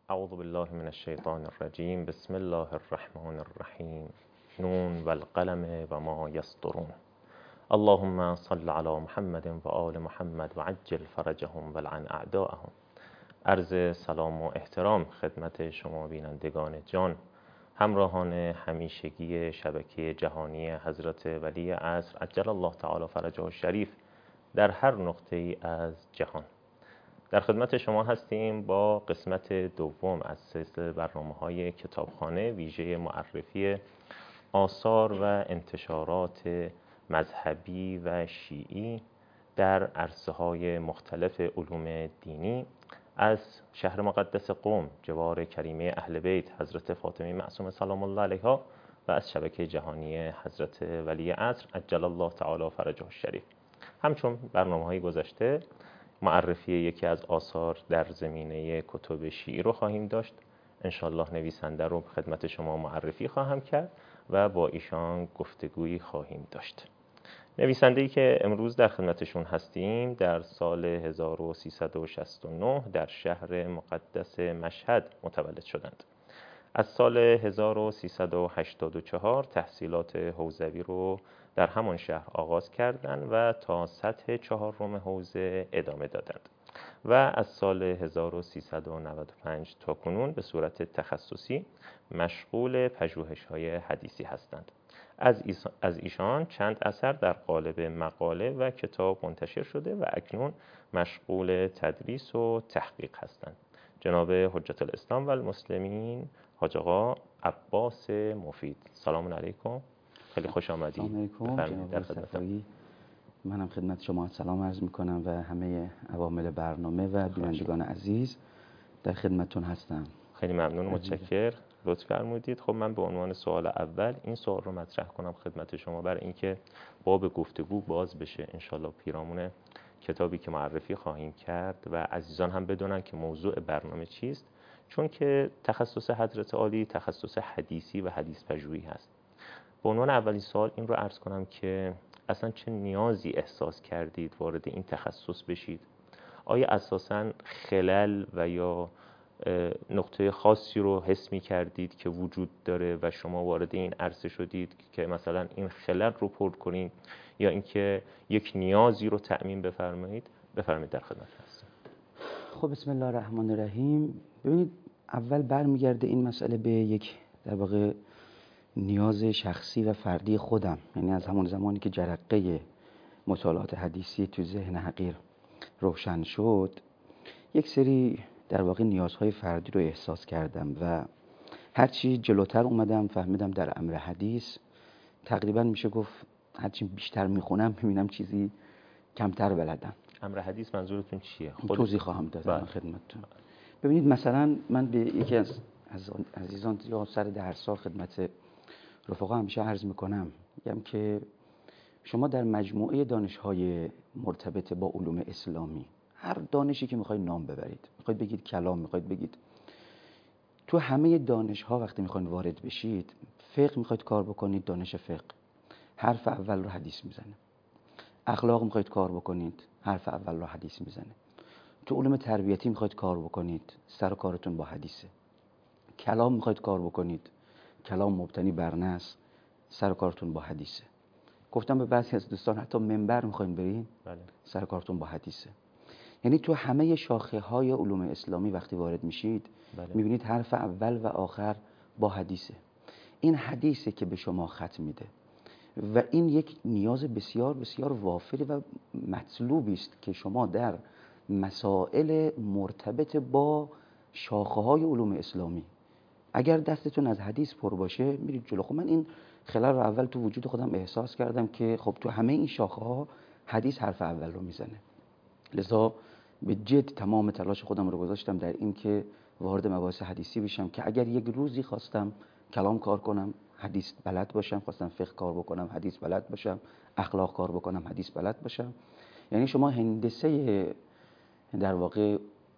اعوذ بالله من الشیطان الرجیم. بسم الله الرحمن الرحیم. نون والقلم و ما یسطرون. اللهم صل علی محمد و آل محمد و عجل فرجهم ولعن اعداءهم. عرض سلام و احترام خدمت شما بینندگان جان، همراهان همیشگی شبکه جهانی حضرت ولی عصر عجل الله تعالی فرجه الشریف در هر نقطه‌ای از جهان. در خدمت شما هستیم با قسمت دوم از سلسله برنامه‌های کتابخانه ویژه معرفی آثار و انتشارات مذهبی و شیعی در عرصه‌های مختلف علوم دینی از شهر مقدس قم، جوار کریمه اهل بیت حضرت فاطمه معصومه سلام الله علیها و از شبکه جهانی حضرت ولی عصر عجل الله تعالی فرجه الشریف. همچون برنامه‌های گذشته معرفی یکی از آثار در زمینه کتب شیعی رو خواهیم داشت. انشالله نویسنده رو خدمت شما معرفی خواهم کرد و با ایشان گفتگویی خواهیم داشت. نویسنده‌ای که امروز در خدمتشون هستیم در سال 1369 در شهر مقدس مشهد متولد شدند. از سال 1384 تحصیلات حوزوی رو در همان شهر آغاز کردند و تا سطح چهارم حوزه ادامه دادند و از سال 1395 تا کنون به صورت تخصصی مشغول پژوهش‌های حدیثی هستند. از ایشان چند اثر در قالب مقاله و کتاب منتشر شده و اکنون مشغول تدریس و تحقیق هستند. جناب حجت الاسلام و المسلمین حاج آقا عباس مفید، سلام علیکم، خیلی خوش آمدید. سلام علیکم جناب صفایی. منم خدمت شما سلام عرض میکنم و همه عوامل برنامه و بینندگان عزیز در خدمتتون هستم. خیلی ممنون، متشکر، لطف فرمودید. خب من به عنوان سوال اول این سوال رو مطرح کنم خدمت شما برای اینکه باب گفتگو باز بشه انشالله پیرامون کتابی که معرفی خواهیم کرد و عزیزان هم بدونن که موضوع برنامه چیست، چون که تخصص حضرت عالی تخصص حدیثی و حدیث پژوهی هست. به عنوان اولین سوال این رو عرض کنم که اصلا چه نیازی احساس کردید وارد این تخصص بشید؟ آیا اساساً خلل و یا نقطه خاصی رو حس می کردید که وجود داره و شما وارد این عرصه شدید که مثلا این خلل رو پر کنید، یا اینکه یک نیازی رو تأمین بفرمایید؟ بفرمایید، در خدمت هستم. خب بسم الله الرحمن الرحیم. ببینید اول برمیگرده این مسئله به یک در واقع نیاز شخصی و فردی خودم، یعنی از همون زمانی که جرقه مطالعات حدیثی تو ذهن حقیر روشن شد یک سری در واقع نیازهای فردی رو احساس کردم و هرچی جلوتر اومدم فهمیدم در امر حدیث تقریبا میشه گفت هرچی بیشتر میخونم میبینم چیزی کمتر بلدم. امر حدیث منظورتون چیه؟ توضیح خواهم داد خدمتتون. ببینید مثلا من به یکی از عزیزان یا سر درس‌ها خدمت رفقا همیشه عرض میکنم، میگم که شما در مجموعه دانش‌های مرتبط با علوم اسلامی هر دانشی که میخواید نام ببرید، میخواید بگید کلام، میخواید بگید، تو همه دانش‌ها وقتی میخواید وارد بشید، فقه میخواید کار بکنید، دانش فقه حرف اول رو حدیث میزنه. اخلاق میخواید کار بکنید، حرف اول رو حدیث میزنه. تو علوم تربیتی میخواید کار بکنید، سر کارتون با حدیثه. کلام میخواید کار بکنید، کلام مبتنی بر نص، سر کارتون با حدیثه. گفتم به بعضی از دوستان حتی منبر میخواین برین، سر کارتون با حدیثه. یعنی تو همه شاخه های علوم اسلامی وقتی وارد میشید میبینید حرف اول و آخر با حدیثه. این حدیثه که به شما خط میده و این یک نیاز بسیار بسیار وافر و مطلوبی است که شما در مسائل مرتبط با شاخه های علوم اسلامی اگر دستتون از حدیث پر باشه میرید جلو. خب من این خلل رو اول تو وجود خودم احساس کردم که خب تو همه این شاخه ها حدیث حرف اول رو میزنه، لذا به جد تمام تلاش خودم رو گذاشتم در این که وارد مباحث حدیثی بشم که اگر یک روزی خواستم کلام کار کنم حدیث بلد باشم، خواستم فقه کار بکنم حدیث بلد باشم، اخلاق کار بکنم حدیث بلد باشم. یعنی شما هندسه در واقع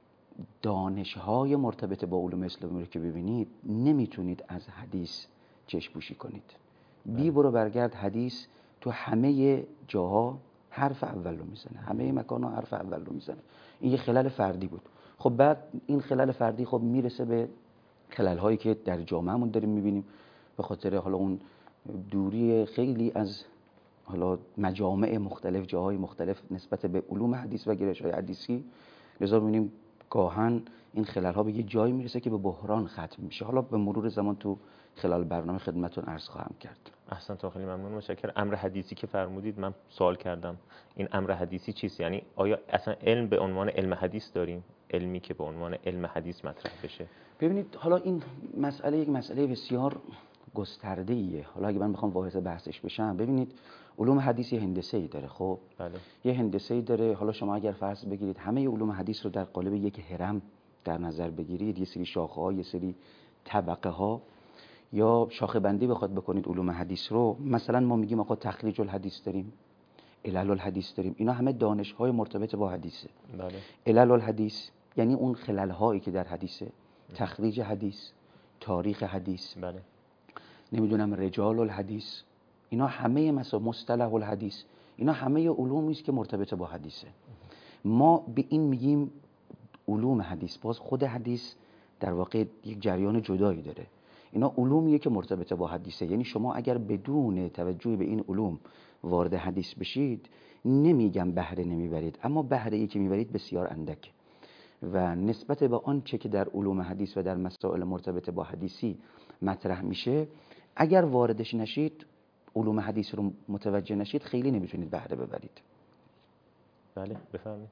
دانش‌های مرتبط با علوم اسلامی رو که ببینید نمیتونید از حدیث چشم پوشی کنید. بی برو برگرد حدیث تو همه جاها حرف اول رو میزنه، همه مکان‌ها حرف اول رو میزنه. این یه خلل فردی بود. خب بعد این خلل فردی خب میرسه به خلل هایی که در جامعهمون داریم میبینیم، به خاطر حالا اون دوری خیلی از حالا مجامع مختلف، جاهای مختلف نسبت به علوم حدیث و گرایش های حدیثی. لذا میبینیم گاهن این خلل ها به یه جایی میرسه که به بحران ختم میشه. حالا به مرور زمان تو خلال برنامه خدمتتون عرض خواهم کرد. احسنتون، خیلی ممنون، متشکرم. امر حدیثی که فرمودید، من سوال کردم این امر حدیثی چیست؟ یعنی آیا اصلا علم به عنوان علم حدیث داریم؟ علمی که به عنوان علم حدیث مطرح بشه؟ ببینید حالا این مسئله یک مسئله بسیار گسترده ایه. حالا اگه من بخوام وارد بحثش بشم، ببینید علوم حدیث یه هندسه‌ای داره. خب بله. یه هندسه‌ای داره. حالا شما اگر فرض بگیرید همه علوم حدیث رو در قالب یک هرم در نظر بگیرید، یه سری شاخه‌ها، یه سری طبقه ها، یا شاخه بندی بخواد بکنید علوم حدیث رو، مثلا ما میگیم آقا تخریج الحدیث داریم، علل الحدیث داریم، اینا همه دانش‌های مرتبط با حدیثه. بله. علل الحدیث یعنی اون خلل‌هایی که در حدیثه، تخریج حدیث، تاریخ حدیث، بله. نمیدونم رجال الحدیث، اینا همه مثلا مصطلح الحدیث، اینا همه علومی است که مرتبط با حدیثه. ما به این میگیم علوم حدیث. باز خود حدیث در واقع یک جریان جدایی داره. اینا علومیه که مرتبط با حدیثه. یعنی شما اگر بدون توجه به این علوم وارد حدیث بشید، نمیگم بهره نمیبرید، اما بهره‌ای که میبرید بسیار اندک و نسبت به آنچه که در علوم حدیث و در مسائل مرتبط با حدیثی مطرح میشه، اگر واردش نشید، علوم حدیث رو متوجه نشید، خیلی نمیتونید بهره ببرید. بله، بفرمایید.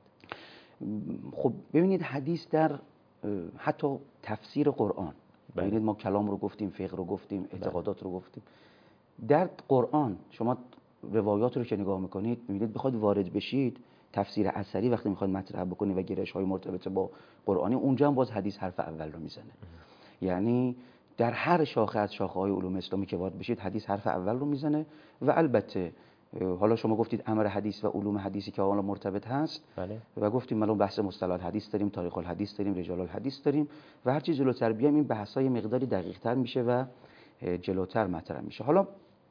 خب ببینید حدیث در حتی تفسیر قرآن، ببینید ما کلام رو گفتیم، فقه رو گفتیم، اعتقادات رو گفتیم. در قرآن شما روایات رو که نگاه میکنید، میبینید بخواید وارد بشید، تفسیر اثری وقتی میخواید مطرح بکنید و گرایش های مرتبط با قرآنی، اونجا هم باز حدیث حرف اول رو میزنه. یعنی در هر شاخه از شاخه های علوم اسلامی که وارد بشید، حدیث حرف اول رو میزنه. و البته حالا شما گفتید امر حدیث و علوم حدیثی که حالا مرتبط هست. بله. و گفتیم ما بحث مصطلح حدیث داریم، تاریخ الحدیث داریم، رجال الحدیث داریم و هر چیز جلوتر بیایم این بحث‌های مقداری دقیق‌تر میشه و جلوتر مطرح میشه. حالا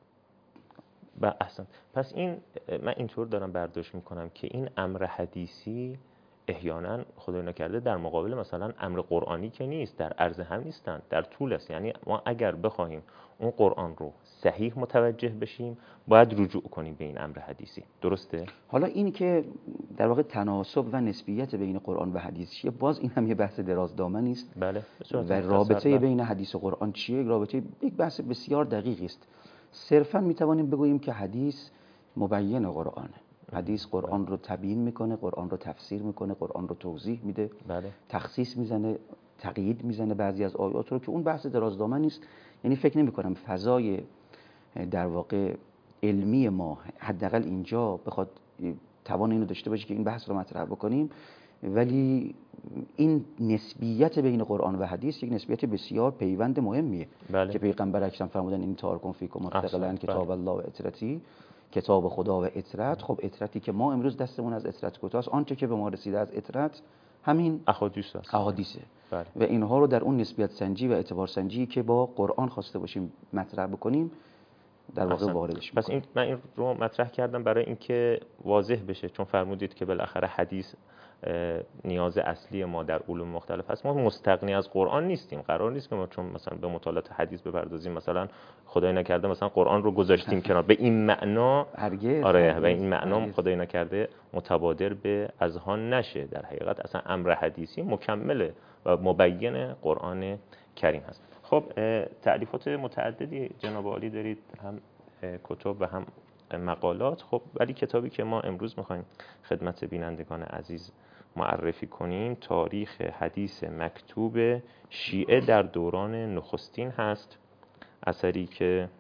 احسن. پس این من اینطور دارم برداشت میکنم که این امر حدیثی احیانا خدای نکرده در مقابل مثلا امر قرآنی که نیست، در عرض هم نیستن، در طول است. یعنی ما اگر بخوایم اون قرآن رو صحیح متوجه بشیم، باید رجوع کنیم به این امر حدیثی. درسته؟ حالا این که در واقع تناسب و نسبیت بین قرآن و حدیث چیه، باز این هم یه بحث درازدامنی است. بله. و رابطه بین حدیث و قرآن چیه؟ یک بحث بسیار دقیقی است. صرفا میتوانیم بگوییم که حدیث مبین قرآنه. حدیث قرآن رو تبیین میکنه، قرآن رو تفسیر میکنه، قرآن رو توضیح میده، بله. تخصیص میزنه، تقیید میزنه بعضی از آیات رو، که اون بحث درازدامنی است. یعنی فکر نمیکنم فضای در واقع علمی ما حداقل اینجا بخواد توان اینو داشته باشه که این بحث رو مطرح بکنیم. ولی این نسبیت بین قرآن و حدیث یک نسبیت بسیار پیوند مهمیه. بله. که پیغمبر اکرم فرمودن این تارکم فیکم ثقلن کتاب الله و اطرتی، کتاب خدا و اطرت. خب اطرتی که ما امروز دستمون از اطرت کوتاست، آنچه که به ما رسیده از اطرت همین احادیثه. بله. و اینها رو در اون نسبیت سنجی و اعتبار سنجی که با قرآن خواسته باشیم مطرح بکنیم در واقع واردش پس من این رو مطرح کردم برای اینکه واضح بشه، چون فرمودید که بالاخره حدیث نیاز اصلی ما در علوم مختلف هست. ما مستغنی از قرآن نیستیم. قرار نیست که ما چون مثلا به مطالعات حدیث بپردازیم مثلا خدای نکرده مثلا قرآن رو گذاشتیم کنار به این معنا. آره، و این معنا خدای نکرده متبادر به اذهان نشه. در حقیقت اصلا امر حدیثی مکمله و مبین قرآن کریم هست. خب تعریفات متعددی جناب عالی دارید، هم کتب و هم مقالات. خب ولی کتابی که ما امروز می‌خوایم خدمت بینندگان عزیز معرفی کنیم، تاریخ حدیث مکتوب شیعه در دوران نخستین هست، اثری که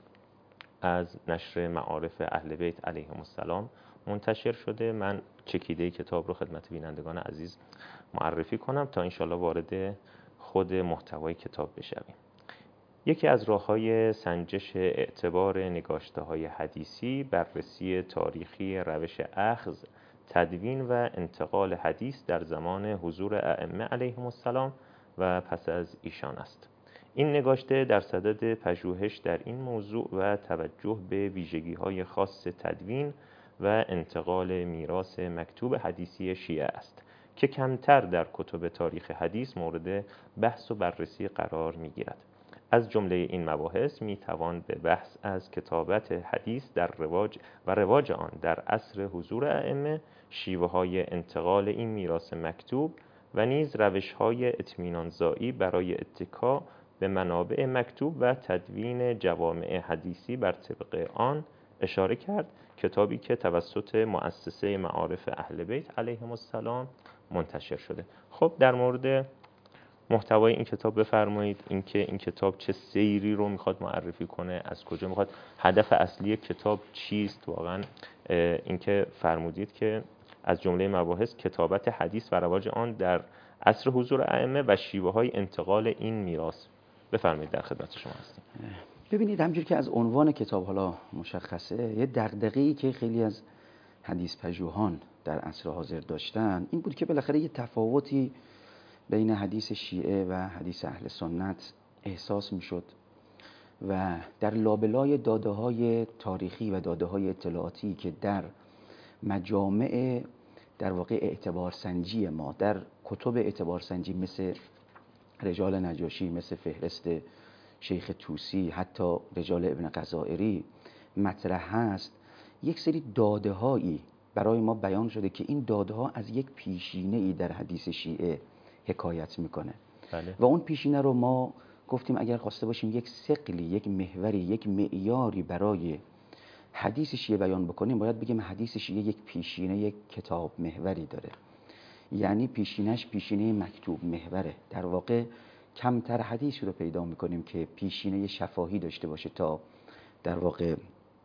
از نشر معارف اهل بیت علیهم السلام منتشر شده. من چکیده کتاب رو خدمت بینندگان عزیز معرفی کنم تا انشالله وارد خود محتوای کتاب بشویم. یکی از راه‌های سنجش اعتبار نگاشته‌های حدیثی بررسی تاریخی روش اخذ، تدوین و انتقال حدیث در زمان حضور ائمه علیهم السلام و پس از ایشان است. این نگاشته در صدد پژوهش در این موضوع و توجه به ویژگی‌های خاص تدوین و انتقال میراث مکتوب حدیثی شیعه است که کمتر در کتب تاریخ حدیث مورد بحث و بررسی قرار می‌گیرد. از جمله این مباحث میتوان به بحث از کتابت حدیث در رواج آن در عصر حضور ائمه، شیوه‌های انتقال این میراث مکتوب و نیز روش‌های اطمینان‌زایی برای اتکا به منابع مکتوب و تدوین جوامع حدیثی بر طبق آن اشاره کرد، کتابی که توسط مؤسسه معارف اهل بیت علیهم السلام منتشر شده. خب در مورد محتوای این کتاب بفرمایید، اینکه این کتاب چه سیری رو میخواد معرفی کنه، از کجا میخواد، هدف اصلی کتاب چیست. واقعا اینکه فرمودید که از جمله مباحث کتابت حدیث و رواج آن در عصر حضور ائمه و شیوه‌های انتقال این میراث. بفرمایید، در خدمت شما هستیم. ببینید همونجوری که از عنوان کتاب حالا مشخصه، یه دغدغه‌ای که خیلی از حدیث پژوهان در عصر حاضر داشتن این بود که بالاخره یه تفاوتی بین حدیث شیعه و حدیث اهل سنت احساس میشد و در لابلای داده‌های تاریخی و داده‌های اطلاعاتی که در مجامع در واقع اعتبارسنجی ما، در کتب اعتبارسنجی مثل رجال نجاشی، مثل فهرست شیخ طوسی، حتی رجال ابن غزائری مطرح هست، یک سری داده‌هایی برای ما بیان شده که این داده‌ها از یک پیشینه‌ای در حدیث شیعه حکایت میکنه. بله. و اون پیشینه رو ما گفتیم اگر خواسته باشیم یک ثقلی، یک محوری، یک معیاری برای حدیث شیعه بیان بکنیم، باید بگیم حدیث شیعه یک پیشینه، یک کتاب محوری داره. یعنی پیشینش پیشینه مکتوب محوره. در واقع کمتر حدیثی رو پیدا میکنیم که پیشینه شفاهی داشته باشه تا در واقع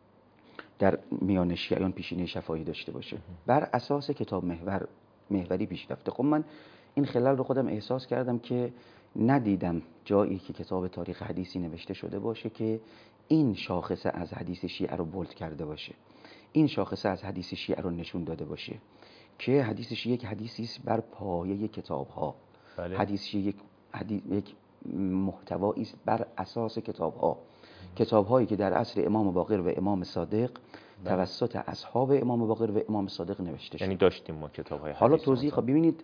در میان شیعیان پیشینه شفاهی داشته باشه. بر اساس کتاب محوری پیش رفته. خب من این خلل رو خودم احساس کردم که ندیدم جایی که کتاب تاریخ حدیثی نوشته شده باشه که این شاخصه از حدیث شیعه رو بولد کرده باشه، این شاخصه از حدیث شیعه رو نشون داده باشه که حدیث شیعه یک حدیثی است بر پایه کتاب‌ها. بله. حدیث شیعه یک محتوایی است بر اساس کتاب‌ها، کتاب‌هایی که در عصر امام باقر و امام صادق توسط اصحاب امام باقر و امام صادق نوشته شد. یعنی داشتیم ما کتاب‌های حدیث. حالا توضیح ببینید،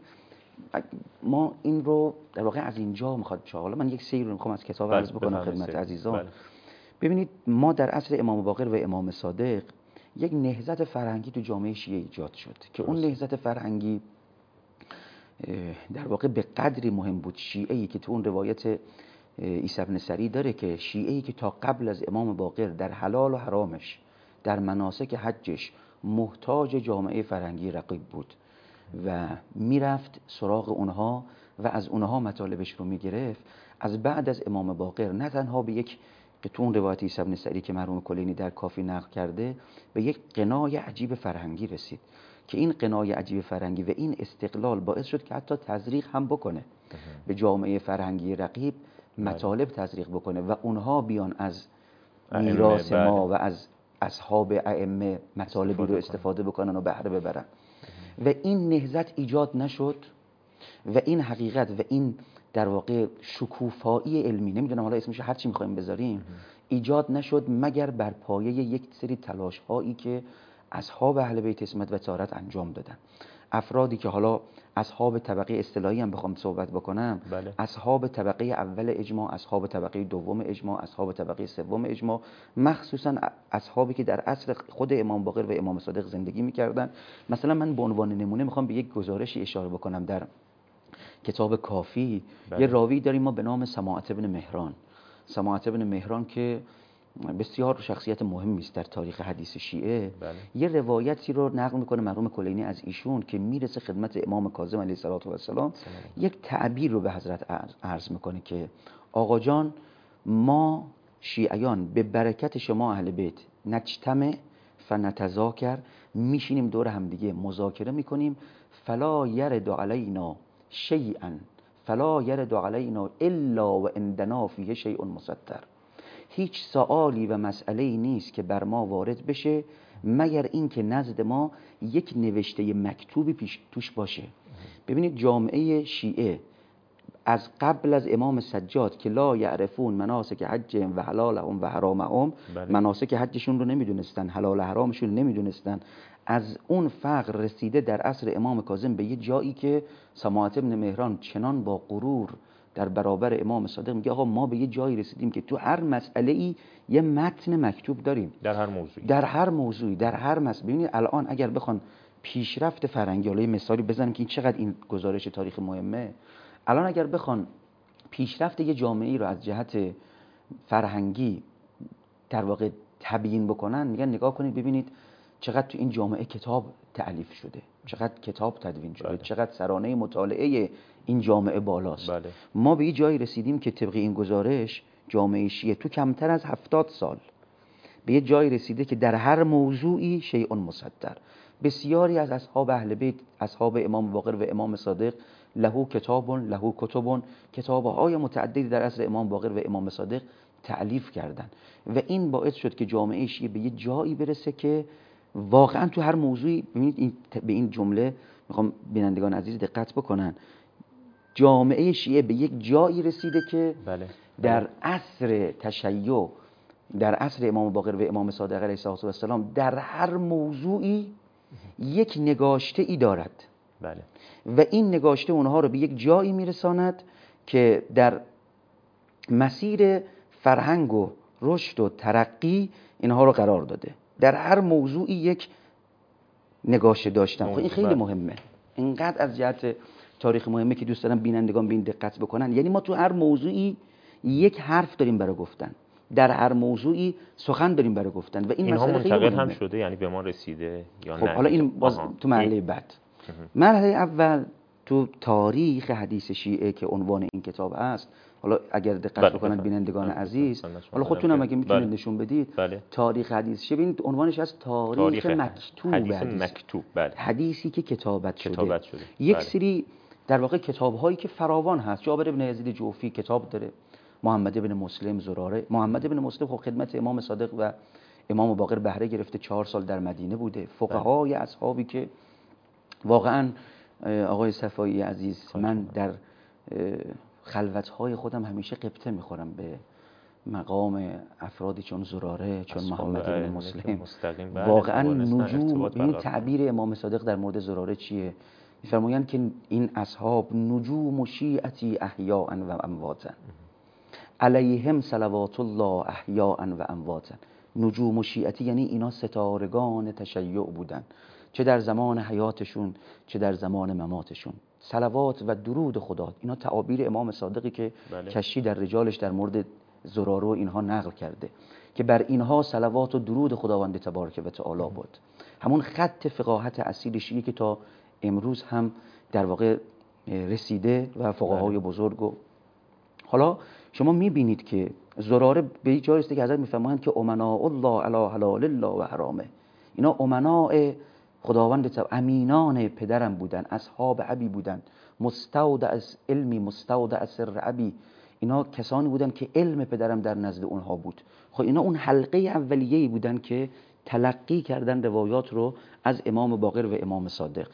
ما این رو در واقع از اینجا میخواد بشه. حالا من یک سیر رو میخوام از کتاب عرض بکنم خدمت عزیزان. بله. ببینید ما در عصر امام باقر و امام صادق یک نهضت فرهنگی تو جامعه شیعه ایجاد شد که اون نهضت فرهنگی در واقع به قدری مهم بود. شیعه‌ای که تو اون روایت عیسی بن سری داره که شیعه‌ای که تا قبل از امام باقر در حلال و حرامش، در مناسک حجش محتاج جامعه فرهنگی رقیب بود و میرفت سراغ اونها و از اونها مطالبش رو میگرفت. از بعد از امام باقر نه تنها به یک تو اون روایت عیسی بن سری که مرحوم کلینی در کافی نقل کرده، به یک قنای عجیب فرهنگی رسید که این قنای عجیب فرهنگی و این استقلال باعث شد که حتی تزریق هم بکنه به جامعه فرهنگی رقیب، مطالب تزریق بکنه و اونها بیان از میراث ما و از اصحاب ائمه مطالبی رو استفاده بکنن و بهره ببرن. و این نهضت ایجاد نشد و این حقیقت و این در واقع شکوفایی علمی، نمیدونم حالا اسمش هر چی میخوایم بذاریم، ایجاد نشد مگر بر پایه یک سری تلاش هایی که اصحاب اهل بیت عصمت و طهارت انجام دادن. افرادی که حالا اصحاب طبقه اصطلاحی هم بخوام صحبت بکنم، بله. اصحاب طبقه اول اجماع، اصحاب طبقه دوم اجماع، اصحاب طبقه سوم اجماع، مخصوصا اصحابی که در عصر خود امام باقر و امام صادق زندگی میکردن. مثلا من به عنوان نمونه میخوام به یک گزارشی اشاره بکنم. در کتاب کافی یه راوی داریم ما به نام سماعة بن مهران. سماعة بن مهران که بسیار شخصیت مهمی است در تاریخ حدیث شیعه. بله. یه روایتی رو نقل میکنه مرحوم کلینی از ایشون که میرسه خدمت امام کاظم علیه السلام. یک تعبیر رو به حضرت عرض میکنه که آقا جان، ما شیعیان به برکت شما اهل بیت نجتمع فنتذاکر، میشینیم دور همدیگه مذاکره میکنیم، فلا یرد علینا شیئا فلا یرد علینا الا و عندنا فیه شیء مستتر. هیچ سوالی و مسئله‌ای نیست که بر ما وارد بشه مگر این که نزد ما یک نوشته مکتوبی توش باشه. ببینید جامعه شیعه از قبل از امام سجاد که لا یعرفون مناسک حجهم و حلالهم و حرامهم، مناسک حجشون رو نمیدونستن، حلال حرامشون رو نمیدونستن، از اون فقر رسیده در عصر امام کاظم به یه جایی که سماحت ابن مهران چنان با غرور در برابر امام صادق میگه آقا ما به یه جایی رسیدیم که تو هر مسئله ای یه متن مکتوب داریم، در هر موضوعی، در هر مسئله. ببینید الان اگر بخوان پیشرفت فرهنگی، حالا مثالی بزنم که این چقدر این گزارش تاریخ مهمه، الان اگر بخوان پیشرفت یه جامعه‌ای رو از جهت فرهنگی در واقع تبیین بکنن، میگن نگاه کنید ببینید چقدر تو این جامعه کتاب تألیف شده، چقدر کتاب تدوین شده، چقدر سرانه مطالعه این جامعه بالاست. ما به یه جایی رسیدیم که طبق این گزارش جامعه شیعه تو کمتر از 70 سال به یه جایی رسیده که در هر موضوعی شیء مصدر. بسیاری از اصحاب اهل بیت، اصحاب امام باقر و امام صادق، له کتب، کتاب‌های متعددی در عصر امام باقر و امام صادق تألیف کردن و این باعث شد که جامعه شیعه به یه جایی برسه که واقعا تو هر موضوعی، ببینید به این جمله میخوام بینندگان عزیز دقت بکنن، جامعه شیعه به یک جایی رسیده که در عصر تشیع، در عصر امام باقر و امام صادق علیه السلام در هر موضوعی یک نگاشته ای دارد و این نگاشته اونها رو به یک جایی میرساند که در مسیر فرهنگ و رشد و ترقی اینها رو قرار داده. در هر موضوعی یک نگاشته داشتن. خب این خیلی مهمه، اینقدر از جهت تاریخ مهمه که دوست دارم بینندگان به این دقت بکنن. یعنی ما تو هر موضوعی یک حرف داریم برای گفتن، در هر موضوعی سخن داریم برای گفتن و این مسئله خیلی مهمه. هم شده، یعنی به ما رسیده یا خب نه؟ حالا این باز تو مرحله بعد. مرحله اول تو تاریخ حدیث شیعه که عنوان این کتاب است، حالا اگر دقت بکنن بینندگان عزیز، حالا خودتون هم اگه میتونید نشون بدید، تاریخ حدیث شیعه ببینید عنوانش از تاریخ مکتوب، حدیثی که کتابت شده. یک سری در واقع کتاب‌هایی که فراوان هست. جابر بن یزید جوفی کتاب داره، محمد بن مسلم زراره. محمد بن مسلم خب خدمت امام صادق و امام باقر بهره گرفته، 4 سال در مدینه بوده. فقهای اصحابی که واقعا آقای صفایی عزیز، من در خلوت‌های خودم همیشه غبطه می‌خورم به مقام افرادی چون زراره، چون محمد بن مسلم. واقعا نجوم. این تعبیر امام صادق در مورد زراره چیه؟ می‌فرمایند که این اصحاب نجوم شیعتی احیاء و امواتا، علیهم صلوات الله احیاء و امواتا. نجوم شیعتی یعنی اینا ستارگان تشیع بودن، چه در زمان حیاتشون چه در زمان مماتشون. صلوات و درود خدا، اینا تعابیر امام صادقی که کشی در رجالش در مورد زراره اینها نقل کرده که بر اینها صلوات و درود خداوند تبارک و تعالی بود. همون خط فقاهت اصیل شیعه که تا امروز هم در واقع رسیده و فقهای بزرگ. حالا شما میبینید که زراره به جایی است که حضرت میفرمایند که امناء الله علی حلال الله و حرامه. اینا امناء خداوند امینان پدرم بودن، اصحاب ابی بودن، مستودع از علمی، مستودع از سر ابی. اینا کسانی بودن که علم پدرم در نزد اونها بود. خب اینا اون حلقه اولیه‌ای بودن که تلقی کردن روایات رو از امام باقر و امام صادق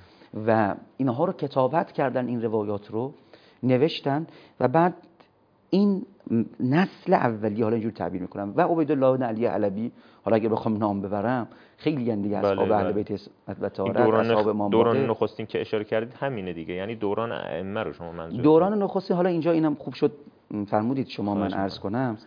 و اینها رو کتابت کردن، این روایات رو نوشتن و بعد این نسل اولیه، حالا اینجور تعبیر میکنم، و عبیدالله بن علی علوی، حالا اگه بخوام نام ببرم خیلی دیگه اصحاب اهل بیت و طهارت، اصحاب امام باقر. دوران نخستین که اشاره کردید همینه دیگه، یعنی دوران ائمه رو شما منظور دوران نخستین. حالا اینجا اینم خوب شد فرمودید شما من عرض کنم.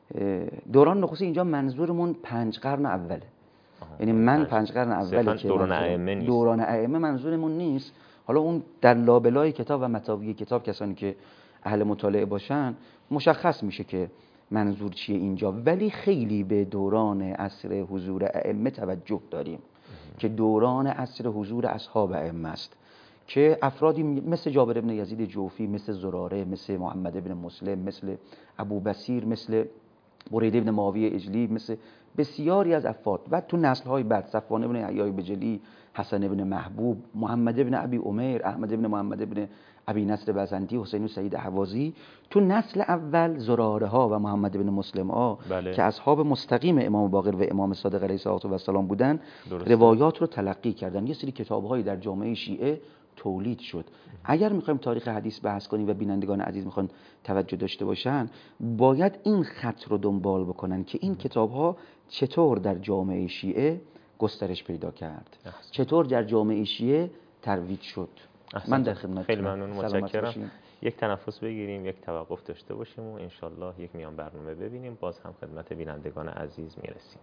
دوران نخستین اینجا منظورمون 5 قرن اوله. یعنی من 5 قرن اوله که دوران ائمه نیست، دوران ائمه منظورمون نیست. حالا اون در لابلای کتاب و مطاوی کتاب کسانی که اهل مطالعه باشن مشخص میشه که منظور چیه اینجا، ولی خیلی به دوران عصر حضور ائمه توجه داریم که دوران عصر حضور اصحاب ائمه است که افرادی مثل جابر بن یزید جوفی، مثل زراره، مثل محمد بن مسلم، مثل ابو بصیر، مثل برید بن معاویه اجلی، مثل بسیاری از افراد و تو نسل‌های بعد صفوان بن یحیی بجلی، حسن بن محبوب، محمد بن ابی عمیر، احمد بن محمد بن ابی نصر بزنتی، حسین و سعید احوازی. تو نسل اول زراره ها و محمد بن مسلم ها که اصحاب مستقیم امام باقر و امام صادق علیه السلام بودن، روایات رو تلقی کردن. یه سری کتاب‌هایی در جامعه شیعه تولید شد. اگر میخوایم تاریخ حدیث بحث کنیم و بینندگان عزیز میخوان توجه داشته باشن، باید این خط رو دنبال بکنن که این کتاب‌ها چطور در جامعه شیعه گسترش پیدا کرد، چطور در جامعه شیعه ترویج شد. من در خدمتتونم. خیلی ممنون، متشکرم. یک تنفس بگیریم، یک توقف داشته باشیم و انشالله یک میان برنامه ببینیم. باز هم خدمت بینندگان عزیز میرسیم.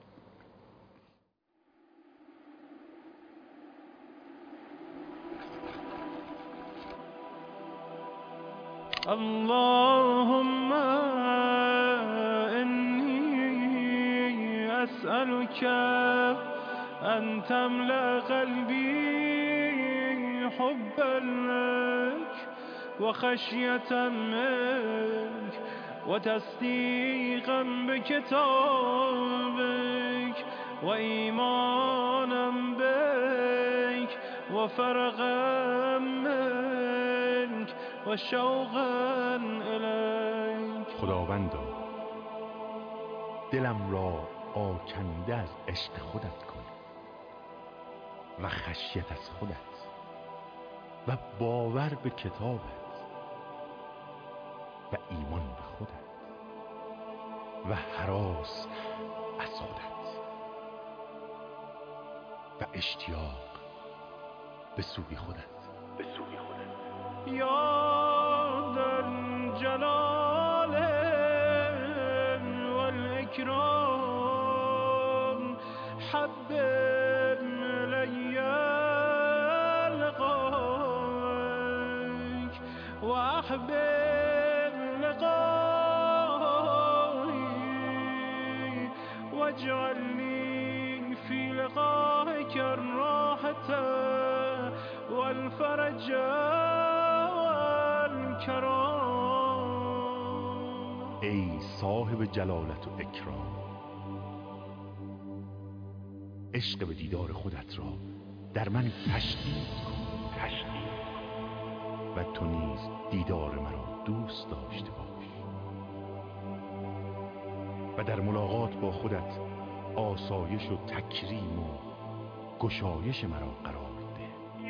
اللهم إني أسألك أن تملأ قلبي حبا لك وخشية منك وتصديقا بكتابك وإيمانا بك وفرغا منك و شوقا الیک. خداوندا دلم را آکنده از عشق خودت کن و خشیت از خودت و باور به کتابت و ایمان به خودت و هراس از خودت و اشتیاق به سوی خودت. یا در جلال والاکرام حبب الی لقائک و احبب لقایی واجعلنی فی لقائک الراحة والفرج والكرام. ای صاحب جلالت و اکرام، عشق به دیدار خودت را در من تشدید کن و تو نیز دیدار مرا دوست داشته باش و در ملاقات با خودت آسایش و تکریم و گشایش مرا قرار ده.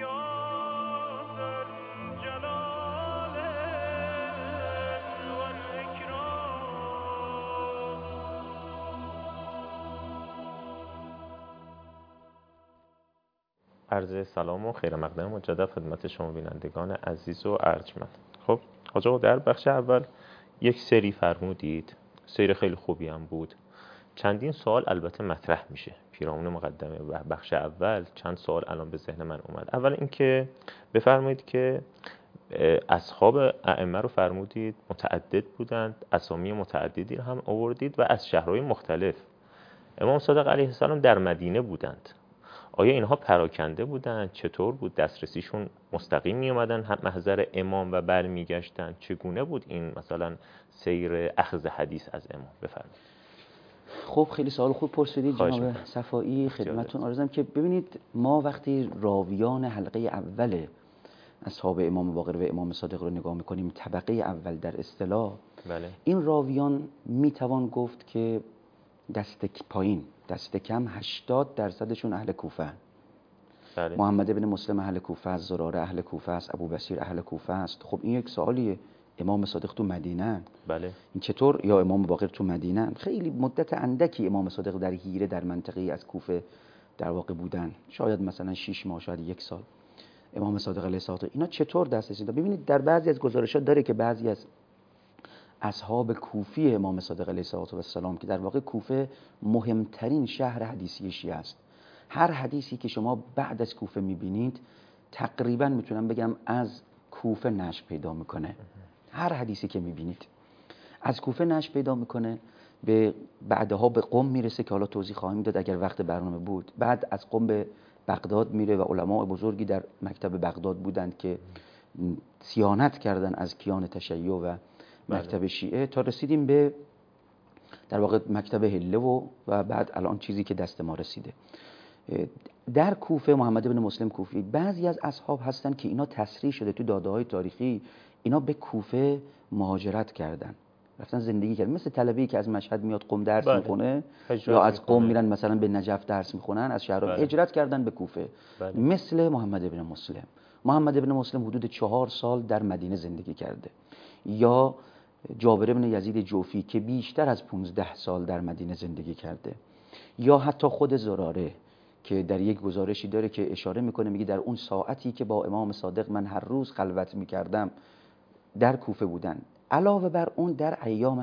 عرض سلام و خیر مقدم مجدد خدمت شما بینندگان عزیز و ارجمند. خب حاج آقا، در بخش اول یک سری فرمودید، سری خیلی خوبی هم بود. چندین سوال البته مطرح میشه پیرامون مقدمه و بخش اول. چند سوال الان به ذهن من اومد. اول اینکه بفرمایید که اصحاب ائمه رو فرمودید متعدد بودند، اسامی متعددی رو هم آوردید و از شهرهای مختلف. امام صادق علیه السلام در مدینه بودند. آیا اینها پراکنده بودند؟ چطور بود دسترسیشون؟ مستقیم می اومدن هم محضر امام و برمیگشتن؟ چگونه بود این مثلا سیر اخذ حدیث از امام؟ بفرمایید. خب خیلی سوال خوب پرسیدید جناب صفایی. خدمتتون عرضم که ببینید، ما وقتی راویان حلقه اول اصحاب امام باقر و امام صادق رو نگاه میکنیم، طبقه اول در اصطلاح، بله. این راویان میتوان گفت که دست پایین، دست کم 80% اهل کوفه. بله. محمد بن مسلم اهل کوفه است، زراره اهل کوفه است، ابو بصیر اهل کوفه است. خب این یک سوالیه، امام صادق تو مدینه، بله. این چطور؟ یا امام باقر تو مدینه؟ خیلی مدت اندکی امام صادق در حیره در منطقه از کوفه در واقع بودن، شاید مثلا 6 ماه، شاید 1 سال. امام صادق علیه السلام اینا چطور دسترسی داشتن؟ ببینید در بعضی از گزارشات داره که بعضی از اصحاب کوفی امام صادق علیه السلام که در واقع کوفه مهمترین شهر حدیثی شیعه است، هر حدیثی که شما بعد از کوفه میبینید تقریبا میتونم بگم از کوفه نشأ پیدا میکنه. هر حدیثی که میبینید از کوفه نشأ پیدا میکنه، به بعدها به قم میرسه که حالا توضیح خواهیم داد اگر وقت برنامه بود. بعد از قم به بغداد میره و علماء بزرگی در مکتب بغداد بودند که صیانت کردن از کیان تشیع و مکتب شیعه تا رسیدیم به در واقع مکتب هله و بعد الان چیزی که دست ما رسیده. در کوفه محمد بن مسلم کوفی، بعضی از اصحاب هستن که اینا تصریح شده تو داده‌های تاریخی، اینا به کوفه مهاجرت کردن، رفتن زندگی کردن، مثل طلبه‌ای که از مشهد میاد قم درس میخونه یا از قم میرن مثلا به نجف درس میخونن، از شهرها هجرت کردن به کوفه. مثل محمد بن مسلم محمد ابن مسلم حدود 4 سال در مدینه زندگی کرده، یا جابر ابن یزید جوفی که بیشتر از 15 سال در مدینه زندگی کرده، یا حتی خود زراره که در یک گزارشی داره که اشاره میکنه، میگه در اون ساعتی که با امام صادق من هر روز خلوت میکردم در کوفه بودن. علاوه بر اون در ایام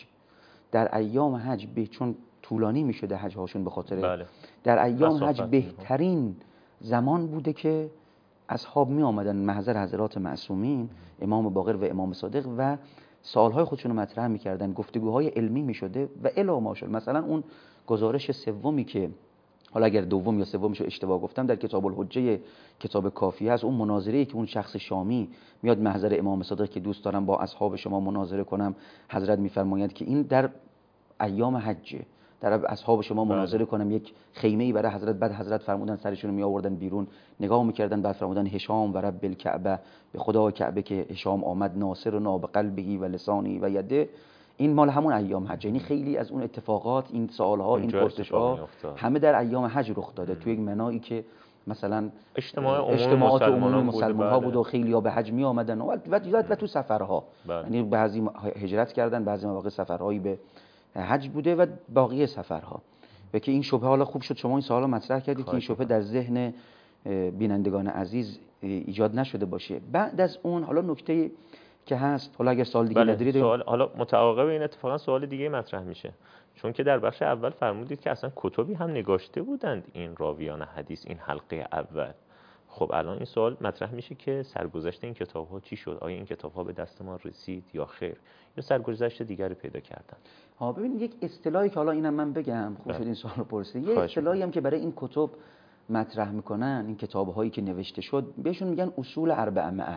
حج چون طولانی میشده حج هاشون به خاطر بله. در ایام مسافت حج بهترین زمان بوده که اصحاب می آمدن محضر حضرات معصومین امام باقر و امام صادق و سوالهای خودشون رو مطرح میکردن، گفتگوهای علمی میشده و الی ماشاءالله. مثلا اون گزارش سومی که حالا اگر دوم یا سومش رو اشتباه گفتم در کتاب الحجه کتاب کافی هست، اون مناظره‌ای که اون شخص شامی میاد محضر امام صادق که دوست دارم با اصحاب شما مناظره کنم، حضرت میفرمایند که این در ایام حجه، در اصحاب شما مناظره کنم، یک خیمه‌ای برای حضرت. بعد حضرت فرمودن سرشون رو می آوردن بیرون نگاه میکردن، بعد فرمودن هشام و رب الکعبه، به خدا کعبه که هشام آمد ناصر و ناب قلبی و لسانی و یده. این مال همون ایام حج، یعنی خیلی از اون اتفاقات، این سوالها، این پرسش‌ها همه در ایام حج رخ داده. توی یک منایی که مثلا اجتماعات عمومی مسلمان‌ها بود و خیلی‌ها به حج می آمدن و تو سفرها، یعنی بعضی هجرت کردن، بعضی مواقع سفرهایی به حج بوده و باقی سفرها. و که این شبهه، حالا خوب شد شما این سوالا مطرح کردید که این شبهه در ذهن بینندگان عزیز ایجاد نشده باشه. بعد از اون حالا نکته که هست، حالا اگر سوال دیگه ندارید، سوال حالا متعاقب این اتفاقا سوال دیگه مطرح میشه، چون که در بخش اول فرمودید که اصلا کتبی هم نگاشته بودند این راویان حدیث، این حلقه اول. خب الان این سوال مطرح میشه که سرگذشت این کتاب‌ها چی شد؟ آیا این کتاب‌ها به دست ما رسید یا خیر، یا سرگذشت دیگری پیدا کردن؟ ببین یک اصطلاحی که حالا اینم من بگم، خوب شد این سوال رو پرسید، یه اصطلاحی هم که برای این کتب مطرح میکنن، این کتاب‌هایی که نوشته شد، بهشون میگن اصول 400،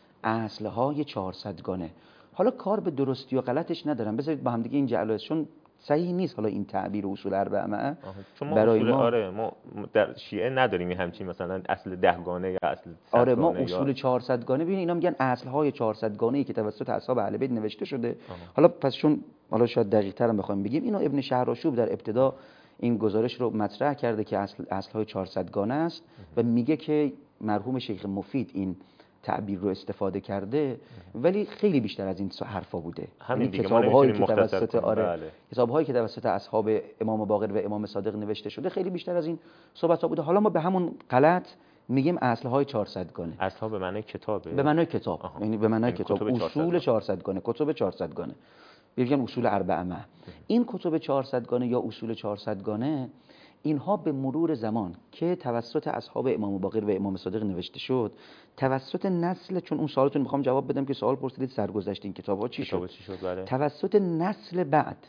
اصل‌های 400گانه. حالا کار به درستی و غلطش ندارم، بذارید با هم دیگه این جعل، چون صحیح نیست حالا این تعبیر اصول 400 چون ما برای اصول ما ما در شیعه نداریم همچین مثلا اصل 10 گانه یا اصل 100 گانه. ما اصول 400گانه ببین اینا میگن اصل‌های 400گانه‌ای که توسط اصحاب اهل بیت نوشته شده. حالا پس چون حالا شاید دقیق‌تر هم بخوایم بگیم، اینو ابن شهرآشوب در ابتدا این گزارش رو مطرح کرده که اصل‌های 400گانه است و میگه که مرحوم شیخ مفید این تعبیر رو استفاده کرده، ولی خیلی بیشتر از این حرفا بوده. همین دیگه کتاب‌هایی که توسط کتاب‌هایی که توسط اصحاب امام باقر و امام صادق نوشته شده خیلی بیشتر از این صحبت‌ها بوده. حالا ما به همون غلط میگیم اصل‌های 400گانه. اصل‌ها به معنای کتابه، به معنای کتاب، یعنی به معنای کتاب، اصول 400گانه، کتب 400گانه، میگن اصول 400. این کتب 400گانه یا اصول 400گانه اینها به مرور زمان که توسط اصحاب امام باقر و امام صادق نوشته شد، توسط نسل، چون اون سوالتون میخوام جواب بدم که سوال پرسیدید سرگذشت این کتاب‌ها چی شد. بله. توسط نسل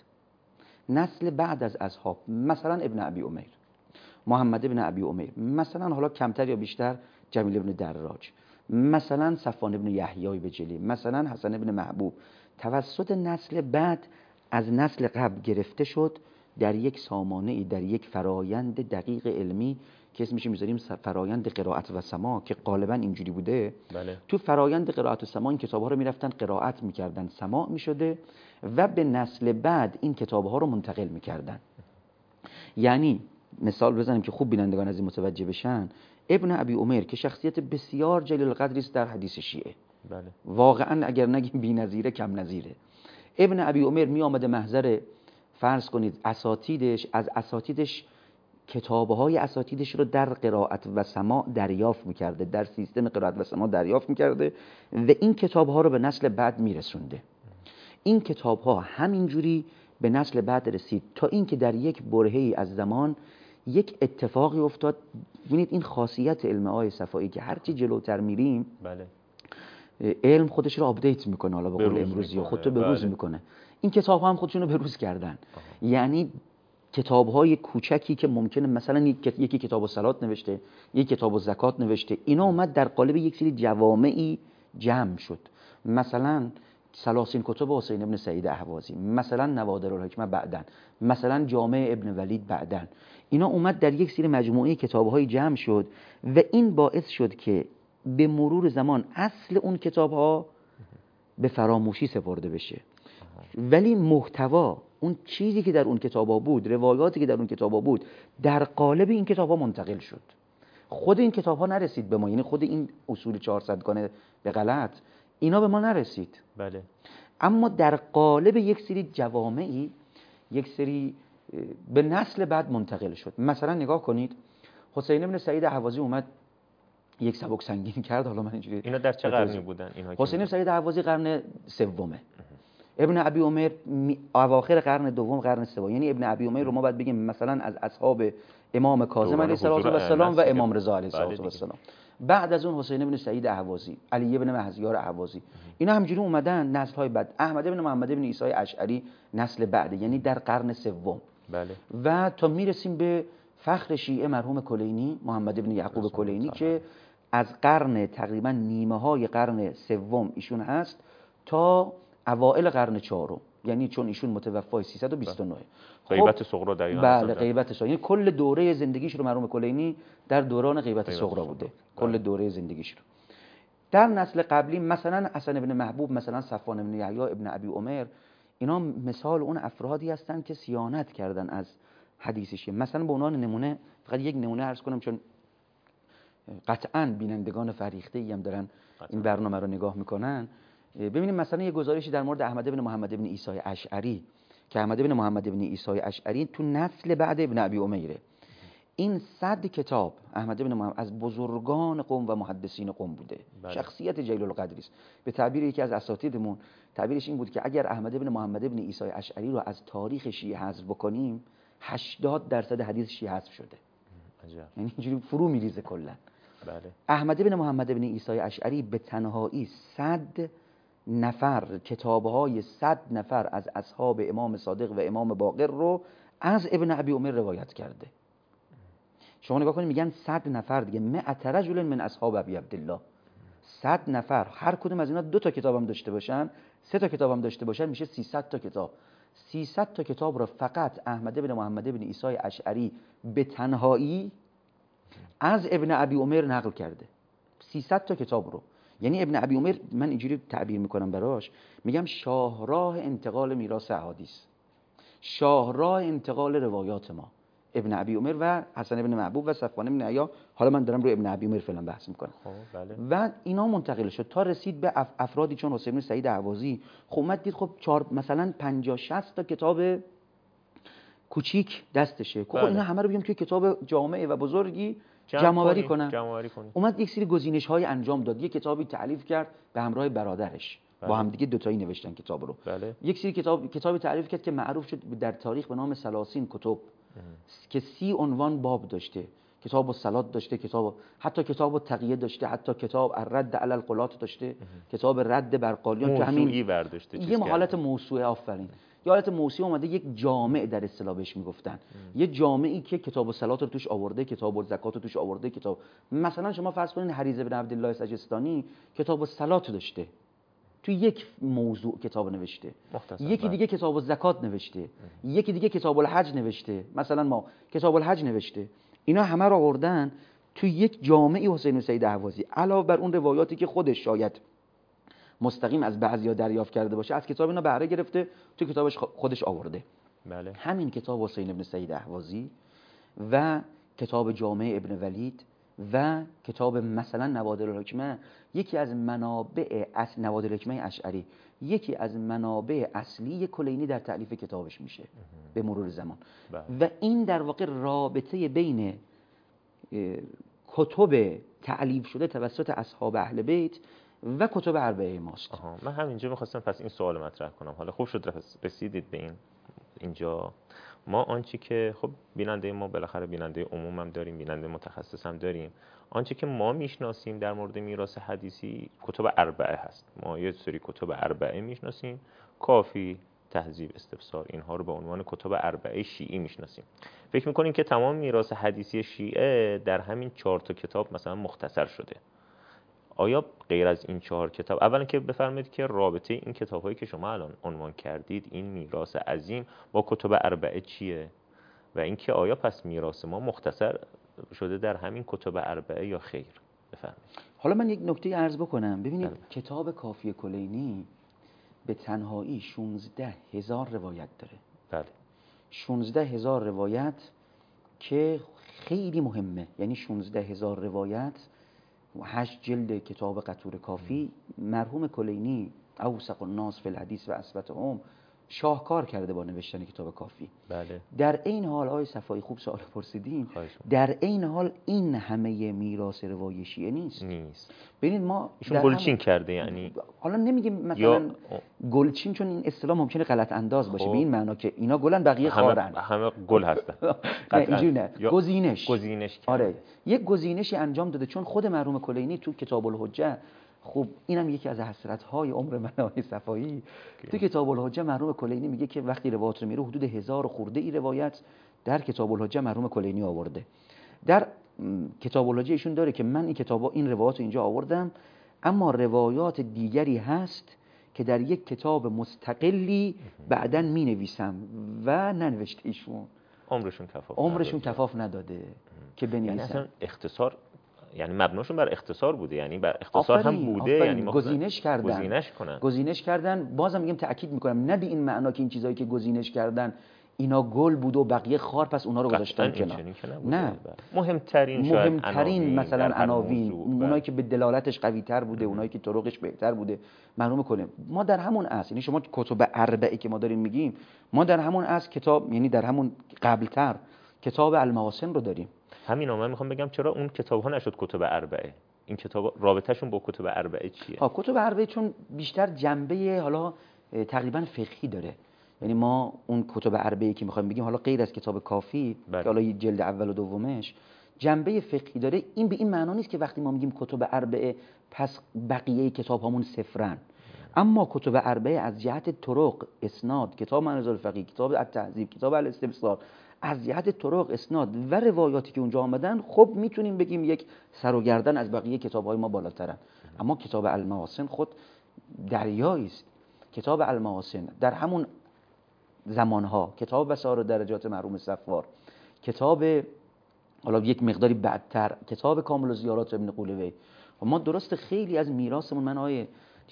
بعد از اصحاب، مثلا ابن ابی عمیر، محمد ابن ابی عمیر، مثلا حالا کمتر یا بیشتر جمیل ابن دراج، مثلا صفوان ابن یحیی بجلی، مثلا حسن ابن محبوب، توسط نسل بعد از نسل قبل گرفته شد در یک سامانه‌ای، در یک فرایند دقیق علمی که اسمش میذاریم فرایند قرائت و سماع، که غالبا اینجوری بوده. بله. تو فرایند قرائت و سماع این کتاب‌ها رو میرفتن قرائت میکردن، سماع میشده و به نسل بعد این کتاب‌ها رو منتقل میکردن. یعنی مثال بزنیم که خوب بینندگان از این متوجه بشن، ابن ابی عمر که شخصیت بسیار جلیل القدری است در حدیث شیعه، بله. واقعا اگر نگیم بی‌نظیره کم نظیره. ابن ابی عمر می آمده محضر فرض کنید اساتیدش، از اساتیدش کتاب‌های اساتیدش رو در قرائت و سماع دریافت می‌کرده، در سیستم قرائت و سماع دریافت می‌کرده و این کتاب‌ها رو به نسل بعد می‌رسونده. این کتاب‌ها همینجوری به نسل بعد رسید تا اینکه در یک برهه‌ای از زمان یک اتفاقی افتاد. ببینید این خاصیت علم آقای صفایی که هرچی جلوتر میریم، بله، علم خودش رو آپدیت میکنه، حالا به قول امروزی خودتو به روز میکنه. این کتاب ها هم خودشون رو به روز کردن. یعنی کتاب های کوچکی که ممکنه مثلا یکی کتاب الصلات نوشته، یکی کتاب الزکات نوشته، اینا اومد در قالب یک سری جوامعی جمع شد. مثلا سلاسین کتب حسین ابن سعید اهوازی، مثلا نوادر الحکمه بعدن، مثلا جامع ابن ولید بعدن، اینا اومد در یک سری مجموعه کتاب‌های جمع شد و این باعث شد که به مرور زمان اصل اون کتاب‌ها به فراموشی سپرده بشه، ولی محتوا، اون چیزی که در اون کتاب‌ها بود، روایاتی که در اون کتاب‌ها بود، در قالب این کتاب‌ها منتقل شد. خود این کتاب ها نرسید به ما، یعنی خود این اصول 400 گانه به غلط اینا به ما نرسید. بله. اما در قالب یک سری جوامعی، یک سری به نسل بعد منتقل شد. مثلا نگاه کنید حسین بن سعید اهوازی اومد یک سبک سنگین کرد. حالا من اینجوری اینا در چه قرنی بودن اینا؟ حسین بن سعید اهوازی قرن سومه، ابن ابی عمر اواخر قرن دوم، قرن سوم. یعنی ابن ابی عمر رو ما باید بگیم مثلا از اصحاب امام کاظم علیه السلام و امام رضا علیه السلام. بعد از اون حسین بن سعید اهوازی، علی بن مهزیار اهوازی، اینا همجوری اومدن نسل های بعد. احمد بن محمد بن عیسی اشعری نسل بعد، یعنی در قرن سوم. بله. و تا میرسیم به فخر شیعه مرحوم کلینی، محمد بن یعقوب کلینی، که از قرن تقریبا نیمه های قرن سوم ایشون هست تا اوائل قرن چهارم، یعنی چون ایشون متوفای 329. غیبت صغرا دقیقاً. بله غیبت صغرا، یعنی کل دوره زندگیش رو مرحوم کلینی در دوران غیبت صغرا بوده. کل دوره زندگیش رو. در نسل قبلی مثلا حسن بن محبوب، مثلا صفوان بن یحیی، ابن ابی عمر، اینا مثال اون افرادی هستن که صیانت کردن از حدیث شیعه. مثلا به عنوان نمونه فقط یک نمونه عرض کنم، چون قطعاً بینندگان فریخته‌ای هم دارن این برنامه رو نگاه میکنن. ببینیم مثلا یه گزارشی در مورد احمد بن محمد بن عیسی اشعری، که احمد بن محمد بن عیسی اشعری تو نسل بعد ابن ابی عمیره. این 100 کتاب احمد بن محمد از بزرگان قوم و محدثین قوم بوده. بله. شخصیت جلیل القدری است. به تعبیر یکی از اساتیدمون، تعبیرش این بود که اگر احمد بن محمد بن عیسی اشعری رو از تاریخ شیعه حذف بکنیم 80% حدیث شیعه حذف شده. عجب. یعنی اینجوری فرو میریزه کلا. بله. احمد بن محمد بن عیسی اشعری به تنهایی 100 نفر، کتاب‌های 100 نفر از اصحاب امام صادق و امام باقر رو از ابن ابی عمر روایت کرده. شما نگاه کنید میگن 100 نفر دیگه، 100 رجل من اصحاب ابی عبدالله. 100 نفر، هر کدوم از اینا 2 تا کتاب هم داشته باشن، 3 تا کتاب هم داشته باشن، میشه 300 تا کتاب. 300 تا کتاب رو فقط احمد بن محمد بن عیسی اشعری به تنهایی از ابن ابی عمر نقل کرده. 300 تا کتاب رو. یعنی ابن ابی عمر، من اینجوری تعبیر میکنم براش، میگم شاهراه انتقال میراث احادیث، شاهراه انتقال روایات ما، ابن ابی عمر و حسن بن محبوب و صفوان بن یحیی. حالا من دارم روی ابن ابی عمر فعلا بحث میکنم. بله. و اینا منتقل شد تا رسید به افرادی چون حسین بن سعید اهوازی. خب اومد دید خب مثلا 50 60 تا کتاب کوچیک دستشه. خب اینا همه رو بگیم توی کتاب جامع و بزرگی جمع‌آوری کنن. اومد یک سری گزینش‌های انجام داد. یک کتابی تألیف کرد به همراه برادرش. بله. با هم دیگه دوتایی نوشتن کتاب رو. بله. یک سری کتابی تعریف کرد که معروف شد در تاریخ به نام 30 کتب که 30 عنوان باب داشته. کتاب الصلات داشته، حتی کتاب التقیه داشته، حتی کتاب الرد علی القلات داشته، کتاب رد بر قالیان، که همین یه حالت موسوعه. آفرین. یه حالت موسوعه اومده، یک جامع در اصطلاح بهش میگفتن. یه جامعی که کتاب الصلات رو توش آورده، کتاب الزکات رو توش آورده، مثلا شما فرض کنید حریز بن عبدالله سجستانی کتاب الصلات داشته، تو یک موضوع کتاب نوشته. یکی دیگه کتاب الزکات نوشته، یکی دیگه کتاب الحج نوشته، مثلا ما کتاب الحج نوشته. اینا همه رو آوردن تو یک جامعی حسین سید اهوازی، علاوه بر اون روایاتی که خودش شاید مستقیم از بعضیا دریافت کرده باشه، از کتاب اینا بهره گرفته تو کتابش خودش آورده. بله. همین کتاب حسین ابن سید اهوازی و کتاب جامع ابن ولید و کتاب مثلا نوادر الحکمه، یکی از منابع نوادر الحکمه اشعری، یکی از منابع اصلی کلینی در تألیف کتابش میشه به مرور زمان. و این در واقع رابطه بین کتب تألیف شده توسط اصحاب اهل بیت و کتب اربعه ماست. من همینجا میخواستم پس این سوال مطرح کنم. حالا خوب شد رسیدید به اینجا. ما آنچه که خب بیننده ما بالاخره بیننده عموم هم داریم، بیننده متخصص هم داریم، آنچه که ما میشناسیم در مورد میراث حدیثی کتب اربعه هست. ما یه سری کتب اربعه میشناسیم، کافی، تهذیب، استفسار، اینها رو به عنوان کتب اربعه شیعی میشناسیم. فکر میکنیم که تمام میراث حدیثی شیعه در همین 4 تا کتاب مثلا مختصر شده. آیا غیر از این 4 کتاب، اولا که بفرمایید که رابطه این کتاب‌هایی که شما الان عنوان کردید، این میراث عظیم با کتب اربعه چیه؟ و اینکه آیا پس میراث ما مختصر شده در همین کتب اربعه یا خیر؟ بفرمایید. حالا من یک نکته عرض بکنم. ببینید کتاب کافی کلینی به تنهایی 16,000 روایت داره. بله. 16,000 روایت که خیلی مهمه. یعنی 16,000 روایت و 8 جلد کتاب قطور کافی، مرحوم کلینی اوثق الناس فی الحدیث و اثبتهم شاهکار کرده با نوشتن کتاب کافی. بله. در این حال آقای صفایی خوب سوال پرسیدین، در این حال این همه میراث روایی شیعه نیست. ببینید ما ایشون گلچین کرده، یعنی حالا نمیگیم مثلا گلچین، چون این اصطلاح ممکنه غلط انداز باشه، به این معنا که اینا گلن بقیه خارن، همه گل هستن. نه اینجوری نه، گزینش کرده. آره، یک گزینشی انجام داده. چون خود مرحوم کلینی تو کتاب الحجه، خب اینم یکی از حسرت‌های عمر من آقای صفایی، تو کتاب الحجه مرحوم کلینی میگه که وقتی روایت رو میره حدود 1000 خورده ای روایت در کتاب الحجه مرحوم کلینی آورده. در کتاب الحجه ایشون داره که من این روایات رو اینجا آوردم، اما روایات دیگری هست که در یک کتاب مستقلی بعداً می نویسم و ننوشته ایشون. عمرشون کفاف نداده که بنویسن. یعنی اصلا اختصار، یعنی مبناشون بر اختصار بوده، یعنی بر اختصار هم بوده، یعنی گزینش کردن. بازم میگم تأکید میکنم، نه به این معنا که این چیزایی که گزینش کردن اینا گل بود و بقیه خار پس اونا رو گذاشتن کنار. نه، مهمترین مثلا عناوین، اونایی که به دلالتش قوی تر بوده، اونایی که طرقش بهتر بوده معلومه کنیم. ما در همون اصل، یعنی شما کتب اربعه که ما داریم میگیم، ما در همون اصل کتاب، یعنی در همون قبلتر کتاب المحاسن رو داریم. همین من میخوام بگم چرا اون کتاب ها نشد کتب اربعه؟ این کتاب رابطهشون با کتب اربعه چیه؟ کتب اربعه چون بیشتر جنبه حالا تقریبا فقهی داره. یعنی ما اون کتب اربعه‌ای که میخوایم بگیم، حالا غیر از کتاب کافی که حالا جلد اول و دومش جنبه فقهی داره، این به این معنا نیست که وقتی ما میگیم کتب اربعه پس بقیه کتاب همون صفرن. اما کتب اربعه از جهت طرق، اسناد، کتاب منازل الفقیه، کتاب التهذیب، کتاب الاستبصار، از جهت طرق، اسناد و روایاتی که اونجا آمدن، خب میتونیم بگیم یک سر و گردن از بقیه کتاب‌های ما بالاترن. اما کتاب المحاسن خود دریایی است. کتاب المحاسن در همون زمانها، کتاب بصائر و درجات مرحوم صفوار، کتاب حالا یک مقداری بعدتر کتاب کامل الزیارات ابن قولوی، و ما درست خیلی از میراثمون، من آیه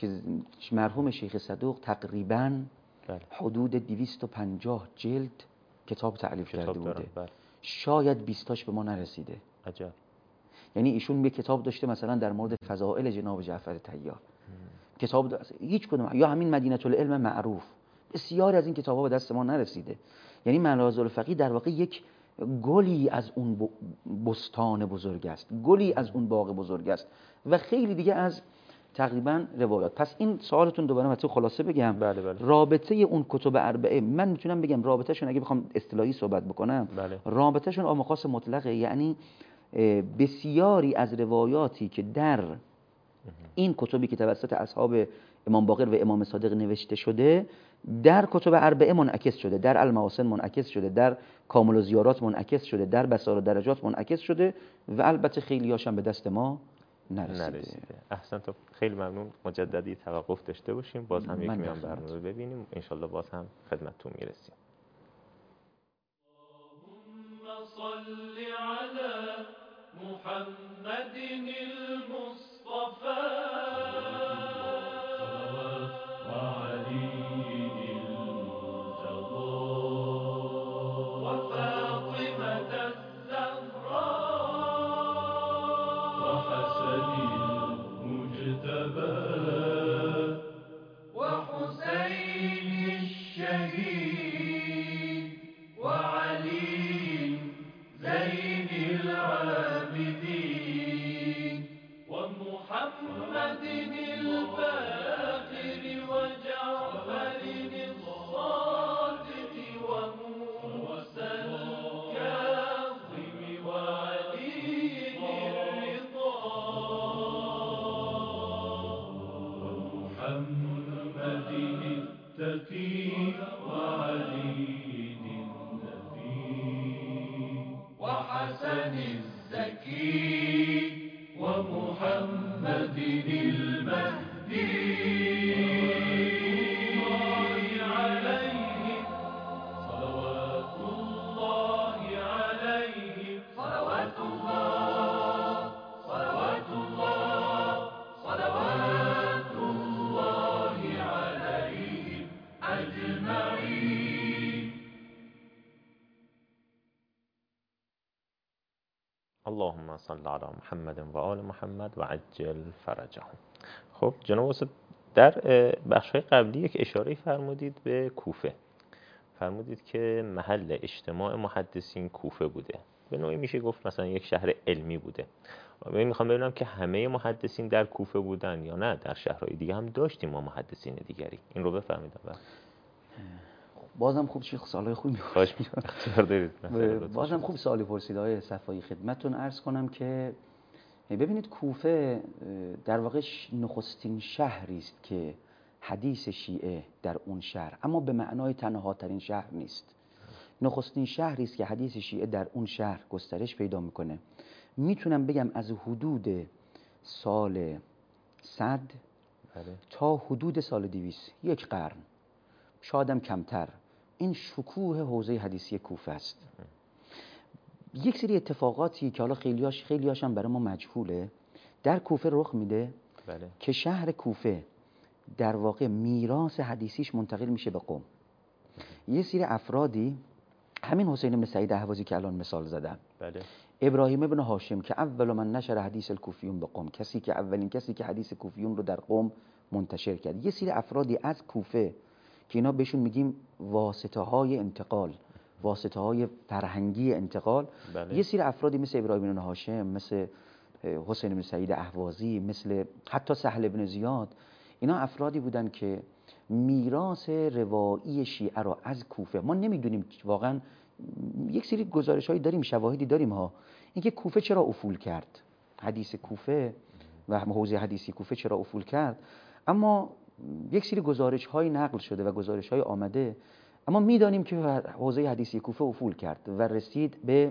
مرحوم شیخ صدوق تقریباً حدود 250 جلد کتاب تألیف کرده بوده، شاید 20 تاش به ما نرسیده. عجب. یعنی ایشون یک کتاب داشته مثلا در مورد فضائل جناب جعفر طیار، کتاب هیچ کدوم، یا همین مدینه العلم معروف، بسیاری از این کتاب‌ها به دست ما نرسیده. یعنی منازل الفقیه در واقع یک گلی از اون بستان بزرگ است، گلی از اون باغ بزرگ است و خیلی دیگه از تقریبا روایات. پس این سوالتون دوباره من تو خلاصه بگم. بله. رابطه اون کتب اربعه، من میتونم بگم رابطهشون، اگه بخوام اصطلاحی صحبت بکنم، رابطهشون آمخاص مطلقه. یعنی بسیاری از روایاتی که در این کتبی که توسط اصحاب امام باقر و امام صادق نوشته شده در کتب اربعه منعکس شده، در المحاسن منعکس شده، در کامل الزیارات منعکس شده، در بصائر و درجات منعکس شده و البته خیلی هاشم به دست ما نرسیده. احسن. تو خیلی ممنون. مجددی توقف داشته باشیم، باز هم یک میان برنامه رو ببینیم، انشالله باز هم خدمتتون میرسیم. اللهم صل على محمد المصطفى اللهم صل علی محمد و آل محمد و عجل فرجهم. خب جناب استاد، در بخش‌های قبلی یک اشاره فرمودید به کوفه. فرمودید که محل اجتماع محدثین کوفه بوده. به نوعی میشه گفت مثلا یک شهر علمی بوده. من میخوام ببینم که همه محدثین در کوفه بودن یا نه در شهرهای دیگه هم داشتیم ما محدثین دیگری. این رو بفرمایید. بازم خوب سوالای خوبی می‌پرسید. بازم خوب سوالی پرسید آقای صفایی. خدمتتون عرض کنم که ببینید کوفه در واقع نخستین شهری است که حدیث شیعه در اون شهر، اما به معنای تنها ترین شهر نیست. نخستین شهری است که حدیث شیعه در اون شهر گسترش پیدا میکنه. میتونم بگم از حدود سال 100 تا حدود سال 200، یک قرن، شایدم کمتر، این شکوه حوزه حدیثی کوفه است. یک سری اتفاقاتی که حالا خیلیاش هم برای ما مجهوله در کوفه رخ میده که شهر کوفه در واقع میراث حدیثیش منتقل میشه به قم. یه سری افرادی، همین حسین بن سعید اهوازی که الان مثال زدم، ابراهیم بن هاشم که اول من نشر حدیث الکوفیون به قم، اولین کسی که حدیث کوفیون رو در قم منتشر کرد. یه سری افرادی از کوفه که اینا بهشون میگیم واسطه های انتقال، واسطه های فرهنگی انتقال، یه سری افرادی مثل ابراهیم بن هاشم، مثل حسین بن سعید اهوازی، مثل حتی سهل بن زیاد، اینا افرادی بودن که میراث روایی شیعه رو از کوفه، ما نمیدونیم واقعا، یک سری گزارش‌هایی داریم، شواهدی داریم ها، اینکه کوفه چرا افول کرد، حدیث کوفه و حوزه حدیثی کوفه چرا افول کرد، اما یک سری گزارش‌های نقل شده و گزارش‌های آمده، اما میدانیم که حوزه حدیثی کوفه افول کرد و رسید به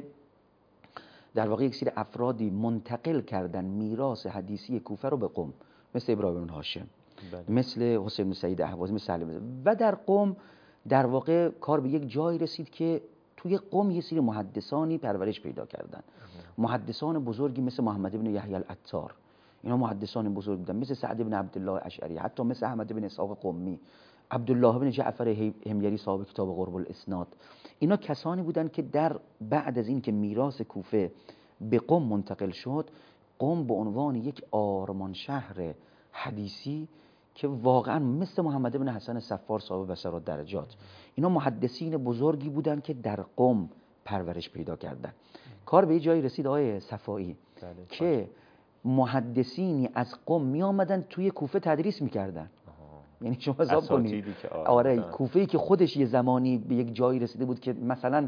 در واقع یک سری افرادی منتقل کردن میراث حدیثی کوفه رو به قم، مثل ابراهیم بن هاشم، مثل حسین بن سعید اهوازی، مثل سهل. و در قم در واقع کار به یک جایی رسید که توی قم یه سری محدثانی پرورش پیدا کردن، محدثان بزرگی مثل محمد بن یحیی العطار، اینا محدثان بزرگ بودن، مثل سعد بن عبدالله اشعری، حتی مثل احمد بن اسحاق قمی، عبدالله بن جعفر حمیری صاحب کتاب قرب الاسناد. اینا کسانی بودن که در بعد از این که میراث کوفه به قم منتقل شد، قم به عنوان یک آرمان شهر حدیثی که واقعا مثل محمد بن حسن صفار صاحب بصر درجات، اینا محدثین بزرگی بودن که در قم پرورش پیدا کردن. کار به یه جایی رسید آقای صفایی که محدثینی از قم می آمدن توی کوفه تدریس میکردن. یعنی شما حساب کنید، آره، کوفه‌ای که خودش یه زمانی به یک جایی رسیده بود که مثلا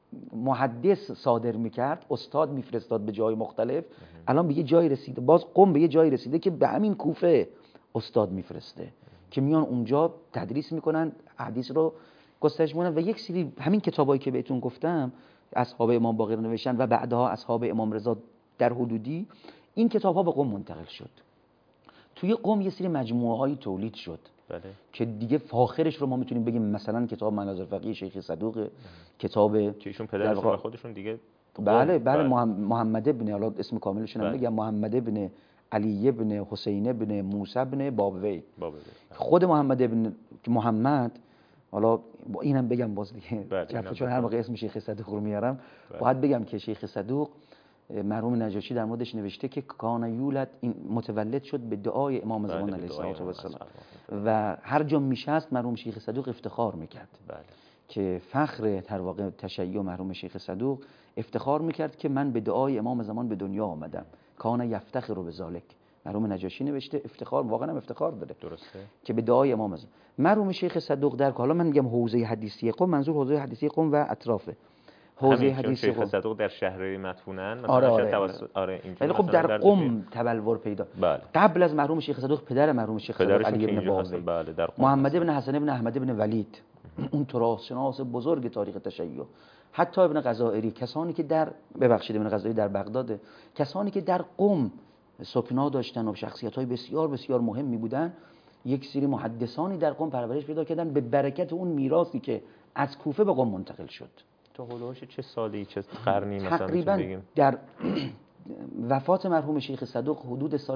محدث صادر میکرد، استاد میفرستاد به جای مختلف، الان به یه جایی رسیده، باز قم به یه جایی رسیده که به همین کوفه استاد میفرسته که میان اونجا تدریس میکنن، حدیث رو گسترش میدن. و یک سری همین کتابایی که بهتون گفتم اصحاب امام باقر نوشتن و بعدها اصحاب امام رضا در حدودی، این کتاب ها به قم منتقل شد. توی قم یه سری مجموعه هایی تولید شد که دیگه فاخرش رو ما میتونیم بگیم مثلا کتاب منازل فقیه شیخ صدوق، کتاب که ایشون پدرشون خودشون دیگه بله محمد ابن، حالا اسم کاملشون هم بگم، محمد ابن علی ابن حسین ابن موسی ابن بابوی. خود محمد ابن محمد، حالا اینم بگم باز دیگه چون هر موقع اسم شیخ صدوق رو میارم باید بگم که شیخ صدوق مرحوم نجاشی در موردش نوشته که کان یولد، این متولد شد به دعای امام زمان علیه السلام و هر جا میشست مرحوم شیخ صدوق افتخار میکرد که فخر در واقع تشیع مرحوم شیخ صدوق افتخار میکرد که من به دعای امام زمان به دنیا آمدم، کان یفتخر به ذالک. مرحوم نجاشی نوشته افتخار، واقعا هم افتخار داره، درسته، که به دعای امام زمان. مرحوم شیخ صدوق در حالا من میگم حوزه حدیثی قم، منظور حوزه حدیثی قم و اطرافه. حوزه حدیث شیخ صدوق در شهر مدفونن مثلا، آره ولی خب در قم تبلور پیدا. قبل از مرحوم شیخ صدوق پدر مرحوم شیخ صدوق علی ابن بابوی، محمد ابن حسن ابن احمد ابن ولید، اون تراث شناس بزرگ تاریخ تشیع، حتی ابن غزائری، کسانی که در ابن غزائری در بغداد، کسانی که در قم سکنا داشتن و شخصیت‌های بسیار بسیار مهمی بودن، یک سری محدثانی در قم پرورش پیدا کردن به برکت اون میراثی که از کوفه به قم منتقل شد. تا هولوش چه سالی، چه قرنی مثلا تقریبا بگیم؟ در وفات مرحوم شیخ صدوق حدود سال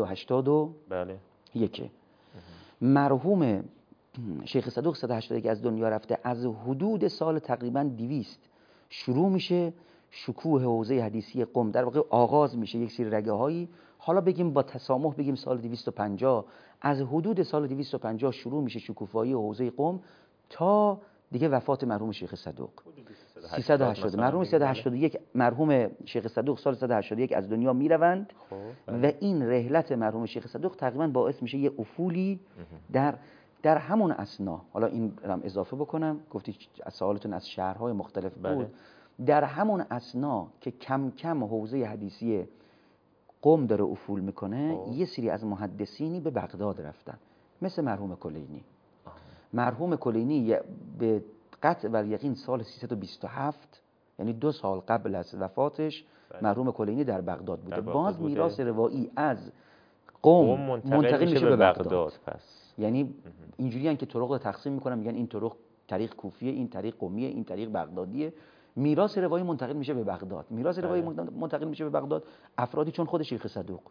381 مرحوم شیخ صدوق 381 از دنیا رفته، از حدود سال تقریبا 200 شروع میشه شکوه حوزه حدیثی قم در واقع آغاز میشه یک سری رگه هایی، حالا بگیم با تسامح بگیم سال 250، از حدود سال 250 شروع میشه شکوفایی حوزه قم تا دیگه وفات مرحوم شیخ صدوق 380. مرحوم 381 مرحوم شیخ صدوق سال 381 از دنیا میروند و این رحلت مرحوم شیخ صدوق تقریبا باعث میشه یه افولی در همون اثنا، حالا این هم اضافه بکنم، گفتی از سوالتون از شهرهای مختلف بود، در همون اثنا که کم کم حوزه حدیثی قم داره افول میکنه، یه سری از محدثینی به بغداد رفتن، مثل مرحوم کلینی. مرحوم کلینی به قطع و یقین سال 327 یعنی 2 سال قبل از وفاتش مرحوم کلینی در بغداد بوده. باز میراث روایی از قم منتقل میشه به بغداد. پس یعنی اینجوریه که طرق رو تقسیم میکنن، میگن این طرق طریق کوفیه، این طریق قمیه، این طریق بغدادیه. میراث روایی منتقل میشه به بغداد. میراث روایی منتقل میشه به بغداد افرادی چون خود شیخ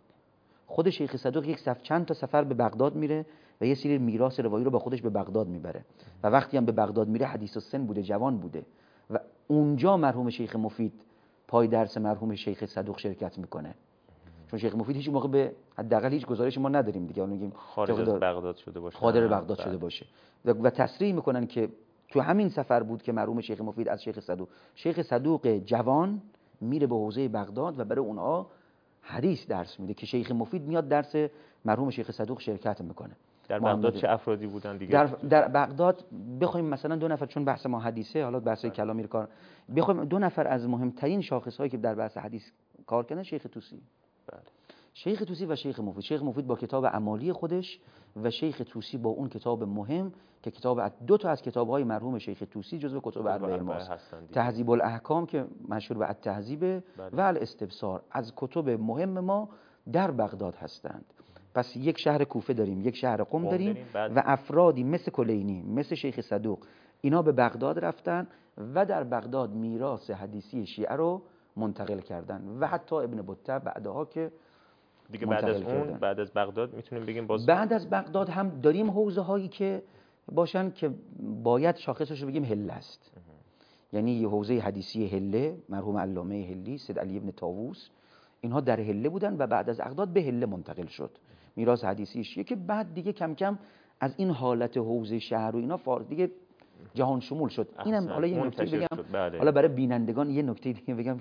صدوق یک چند تا سفر به بغداد میره و یه سری میراث روایی رو با خودش به بغداد میبره و وقتی هم به بغداد میره حدیث السن بوده، جوان بوده و اونجا مرحوم شیخ مفید پای درس مرحوم شیخ صدوق شرکت میکنه. چون شیخ مفید هیچ موقع به حداقل هیچ گزارشی ما نداریم دیگه، اون میگیم خارج از بغداد شده باشه، خارج بغداد شده باشه و تصریح میکنن که تو همین سفر بود که مرحوم شیخ مفید از شیخ صدوق جوان میره به حوزه بغداد و برای اونها حدیث درس میده که شیخ مفید میاد درس مرحوم شیخ صدوق شرکت میکنه. در بغداد چه افرادی بودن دیگه؟ در بغداد بخوایم مثلا 2 نفر، چون بحث ما حدیثه، حالا بحث کلامی رو کار بخوایم 2 نفر از مهمترین شاخص‌هایی که در بحث حدیث کار کردن، شیخ طوسی. شیخ طوسی و شیخ مفید. شیخ مفید با کتاب اعمالی خودش و شیخ طوسی با اون کتاب مهم که کتاب 2 تا از کتاب‌های مرحوم شیخ طوسی جزو کتب اربعه ماست. تهذیب الاحکام که مشهور به التهذیب و الاستبصار از کتب مهم ما در بغداد هستند. پس یک شهر کوفه داریم، یک شهر قم داریم و افرادی مثل کلینی، مثل شیخ صدوق، اینا به بغداد رفتن و در بغداد میراث حدیثی شیعه رو منتقل کردن و حتی ابن بطه بعدها که دیگه بعد از بغداد میتونیم بگیم باز بعد از بغداد هم داریم حوزه هایی که باشن که باید شاخصش رو بگیم هله است. یعنی یه حوزه حدیثی هله، مرحوم علامه هلی، سید علی ابن طاووس، اینها در هله بودن و بعد از بغداد به هله منتقل شد میراث حدیثی شیعه که بعد دیگه کم کم از این حالت حوزه شهر و اینا دیگه جهان شمول شد. اینم حالا یه نکته بگم، حالا برای بینندگان یه نکته دیگه بگم،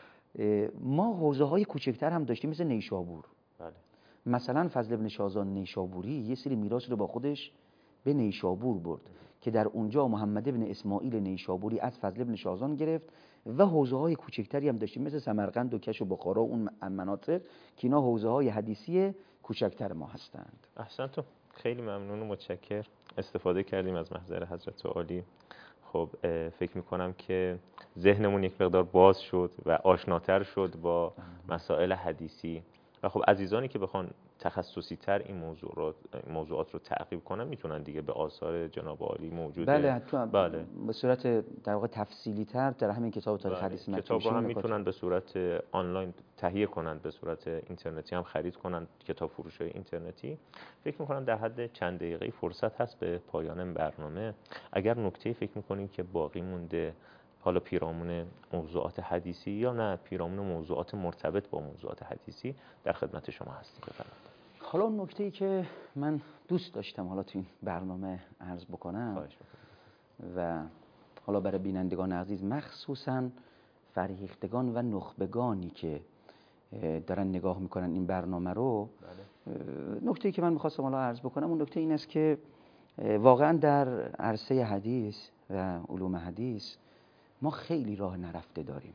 ما حوزه های کوچکتر هم داشتیم مثل نیشابور. مثلا فضل ابن شازان نیشابوری یه سری میراث رو با خودش به نیشابور برد که در اونجا محمد ابن اسماعیل نیشابوری از فضل ابن شازان گرفت و حوزه های کوچکتری هم داشتیم مثل سمرقند و کش و بخارا و اون مناطق که اینا حوزه های حدیثی کوچکتر ما هستند. احسنتون، خیلی ممنون و متشکر. استفاده کردیم از محضر حضرت عالی. خب فکر میکنم که ذهنمون یک مقدار باز شد و آشناتر شد با مسائل حدیثی و خب عزیزانی که بخوان تخصصی تر این موضوعات رو تعقیب کنن میتونن دیگه به آثار جناب عالی موجوده. بله به صورت در واقع تفصیلی تر در همین کتاب تاریخ حدیث کتاب هم میتونن به صورت آنلاین تهیه کنن، به صورت اینترنتی هم خرید کنن، کتاب فروش‌های اینترنتی. فکر میکنم در حد چند دقیقه فرصت هست به پایان برنامه. اگر نکته فکر میکنین که باقی مونده، حالا پیرامون موضوعات حدیثی یا نه پیرامون موضوعات مرتبط با موضوعات حدیثی، در خدمت شما هستیم. بفرمایید. حالا نکته‌ای که من دوست داشتم حالا تو این برنامه عرض بکنم و حالا برای بینندگان عزیز مخصوصاً فرهیختگان و نخبگانی که دارن نگاه میکنن این برنامه رو، نکته‌ای که من میخواستم حالا عرض بکنم اون نکته این است که واقعاً در عرصه حدیث و علوم حدیث ما خیلی راه نرفته داریم.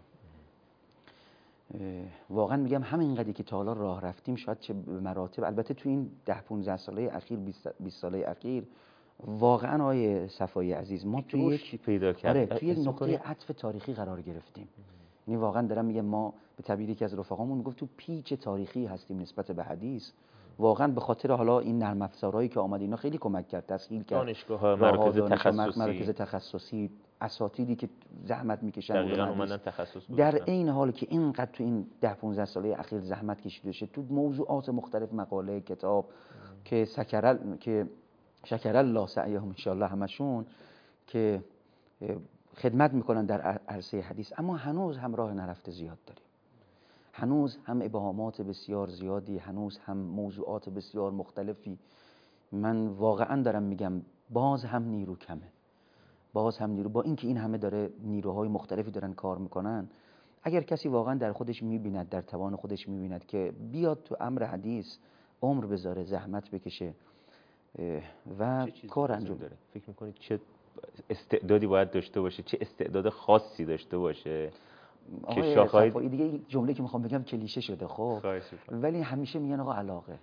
واقعا میگم همین قدری که تا حالا راه رفتیم شاید چه به مراتب، البته تو این 10-15 ساله اخیر 20 ساله اخیر واقعا آقای صفایی عزیز ما توی یک پیدا کرد. توی یک نقطه عطف تاریخی قرار گرفتیم. یعنی واقعا دارم میگم ما به تعبیری که از رفقامون میگفت تو پیچ تاریخی هستیم نسبت به حدیث. واقعا به خاطر حالا این نرم افزارهایی که آمد اینا خیلی کمک کرد، تسهیل کرد. دانشگاه‌ها، مراکز تخصصی، اساتیدی که زحمت میکشن اومدن تخصص در این حال که اینقدر تو این 10-15 ساله اخیر زحمت کشیده شده تو موضوعات مختلف، مقاله، کتاب که شکر الله سعیهم ان شاء الله همشون، که خدمت میکنن در عرصه حدیث، اما هنوز هم راه نرفته زیاد داریم. هنوز هم ابهامات بسیار زیادی، هنوز هم موضوعات بسیار مختلفی. من واقعا دارم میگم باز هم نیرو کمه، باز هم نیرو، با اینکه این همه داره نیروهای مختلفی دارن کار میکنن، اگر کسی واقعا در خودش میبیند، در توان خودش میبیند که بیاد تو امر حدیث عمر بذاره، زحمت بکشه و کار انجام داره. فکر میکنید چه استعدادی باید داشته باشه، چه استعداد خاصی داشته باشه که شاخه‌های صفایی دیگه؟ این جمله که میخوام بگم کلیشه شده خب، ولی همیشه میگن آقا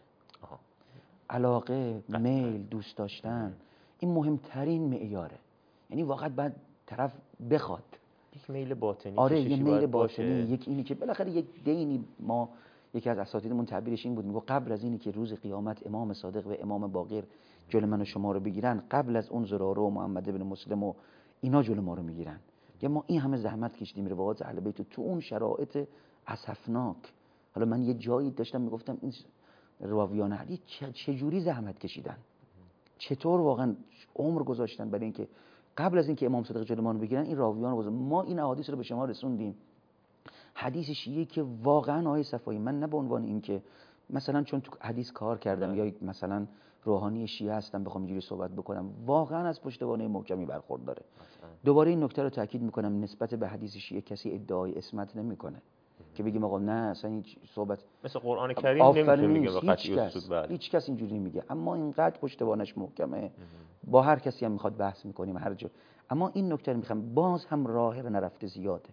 علاقه، میل، دوست داشتن، این مهمترین معیاره. یعنی واقعا باید طرف بخواد، یک میل باطنی، آره یه میل باطنی، یک اینی که بالاخره یک دینی. ما یکی از اساتیدمون تعبیرش این بود، میگه قبل از اینی که روز قیامت امام صادق و امام باقر جلو من و شما رو بگیرن، قبل از اون زراره و محمد بن مسلم و اینا جلو ما رو میگیرن. یا ما این همه زحمت کشیدیم روایات اهل بیت تو اون شرایط اسفناک. حالا من یه جایی داشتم میگفتم این راویان حدیث چه جوری زحمت کشیدن، چطور واقعا عمر گذاشتن برای اینکه قبل از اینکه امام صادق جلو ما رو بگیرن این راویان رو ما این احادیث رو به شما رسوندیم. حدیث شیعه که واقعا آیه صفایی، من نه به عنوان اینکه مثلا چون تو حدیث کار کردم یا مثلا روحانی شیعه هستم بخوام اینجوری صحبت بکنم، واقعا از پشتوانه محکمی برخورداره. دوباره این نکته رو تاکید میکنم، نسبت به حدیث شیعه کسی ادعای اسمت نمیکنه که بگیم آقا نه اصلا این صحبت مثل قرآن کریم نمیتونه بگه فقط هیچ کس اینجوری میگه، اما اینقدر پشتوانش محکمه، با هر کسی هم میخواد بحث میکنیم هر جا. اما این نکته رو میخوام، باز هم راه نرفته زیاده،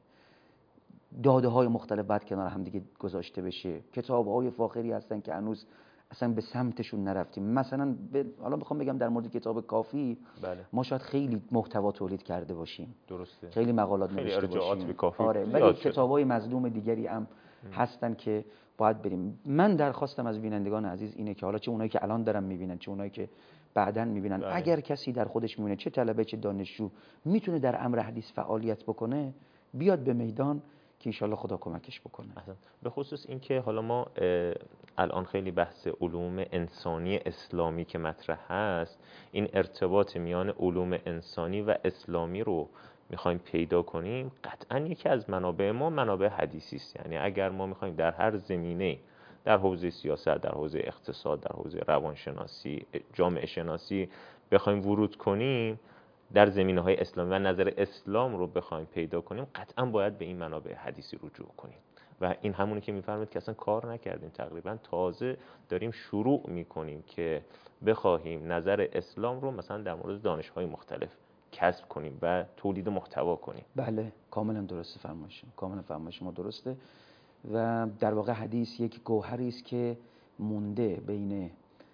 داده های مختلف باید کنار هم دیگه گذاشته بشه. کتاب های فاخری هستن که هنوز اصلا به سمتشون نرفتیم. مثلا حالا میخوام بگم در مورد کتاب کافی، بله. ما شاید خیلی محتوا تولید کرده باشیم، درسته، خیلی مقالات نوشته باشیم، آره، ولی کتاب‌های مظلوم دیگری هم هستن که باید بریم. من درخواستم از بینندگان عزیز اینه که حالا چه اونایی که الان دارن میبینن، چه اونایی که بعداً میبینن، اگر کسی در خودش میبینه، چه طلبه چه دانشجو، میتونه در امر حدیث فعالیت بکنه، بیاد به میدان که انشالله خدا کمکش بکنه. به خصوص این که حالا ما الان خیلی بحث علوم انسانی اسلامی که مطرح هست، این ارتباط میان علوم انسانی و اسلامی رو میخوایم پیدا کنیم، قطعا یکی از منابع ما منابع حدیثی است. یعنی اگر ما میخوایم در هر زمینه، در حوزه سیاست، در حوزه اقتصاد، در حوزه روانشناسی، جامعه شناسی بخوایم ورود کنیم، در زمینه‌های اسلامی و نظر اسلام رو بخوایم پیدا کنیم، قطعا باید به این منابع حدیثی رجوع کنیم. و این همونی که می‌فرمایید که اصلا کار نکردیم، تقریبا تازه داریم شروع می‌کنیم که بخواهیم نظر اسلام رو مثلا در مورد دانش‌های مختلف کسب کنیم و تولید محتوا کنیم. بله کاملا درسته فرمایش، کاملا فرمایش ما درسته. و در واقع حدیث یک گوهری است که مونده بین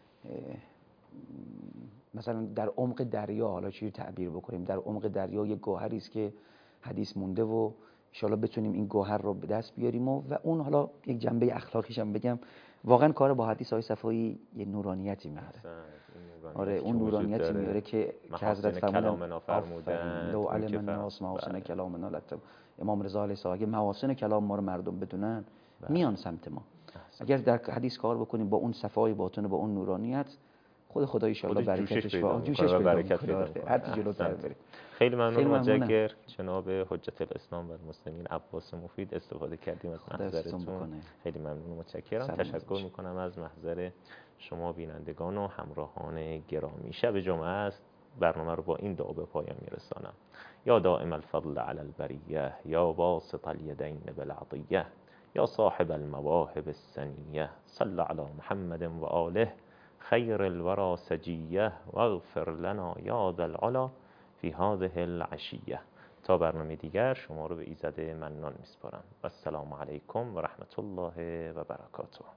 مثلا در عمق دریا، حالا چی تعبیر بکنیم، در عمق دریا یک گوهری است که حدیث مونده و ان شاءالله بتونیم این گوهر رو به دست بیاریم و اون حالا یک جنبه اخلاقیش هم بگم، واقعا کار با حدیث های صفایی یه نورانیتی میاره. آره اون نورانیتی میاره که حضرت فرمودن لو علم الناس محاسن کلامنا لتب. امام رضا علیه السلام اگه محاسن کلام ما رو مردم بدونن میان سمت ما. اگر در حدیث کار بکنیم با اون صفای باطن و با اون نورانیت، خدا ان شاء الله برکتش و جوشش پیدا کنه، هر چی جلوتر بریم. خیلی ممنونم از اگر جناب حجت الاسلام و المسلمین عباس مفید استفاده کردیم از محضرتون. خیلی ممنون و متشکرم. تشکر میکنم از محضر شما بینندگان و همراهان گرامی. شب جمعه است، برنامه رو با این دعا به پایان میرسانم. یا دائم الفضل علی البریه، یا باسط الیدین بالعطیه، یا صاحب المواهب السنیه، صل علی محمد و آله خیر الورى سجیه واغفر لنا یا ذا العلا فی هذه العشیه. تا برنامه دیگر شما رو به ایزد منان میسپارم. و السلام علیکم و رحمت الله و برکاته.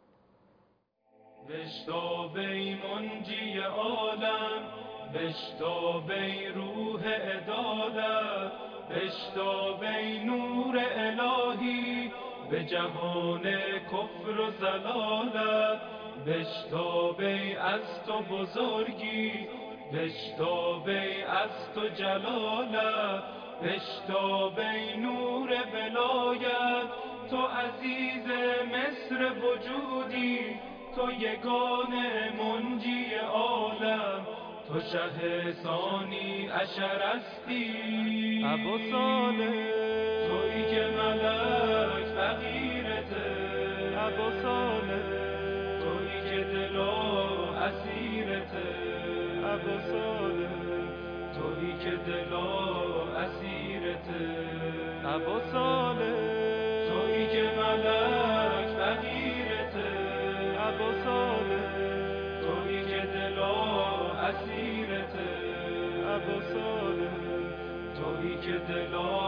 بشتابی منجی عالم، بشتابی روح عدالت، بشتابی نور الهی به جهان کفر و ضلالت، بشتابی از تو بزرگی، بشتابی از تو جلالت، بشتابی نور ولایت، تو عزیز مصر وجودی، تو یگان منجی عالم، تو شه ثانی عشر هستی ابو صالح تویی که ملک فقیرته ابو صالح تویی که دل و اسیرته ابو صالح تویی که دل و اسیرته ابو صالح تویی که ملک فقیرته ابو صالح تویی که دل و اسیرته ابو صالح تویی که دل و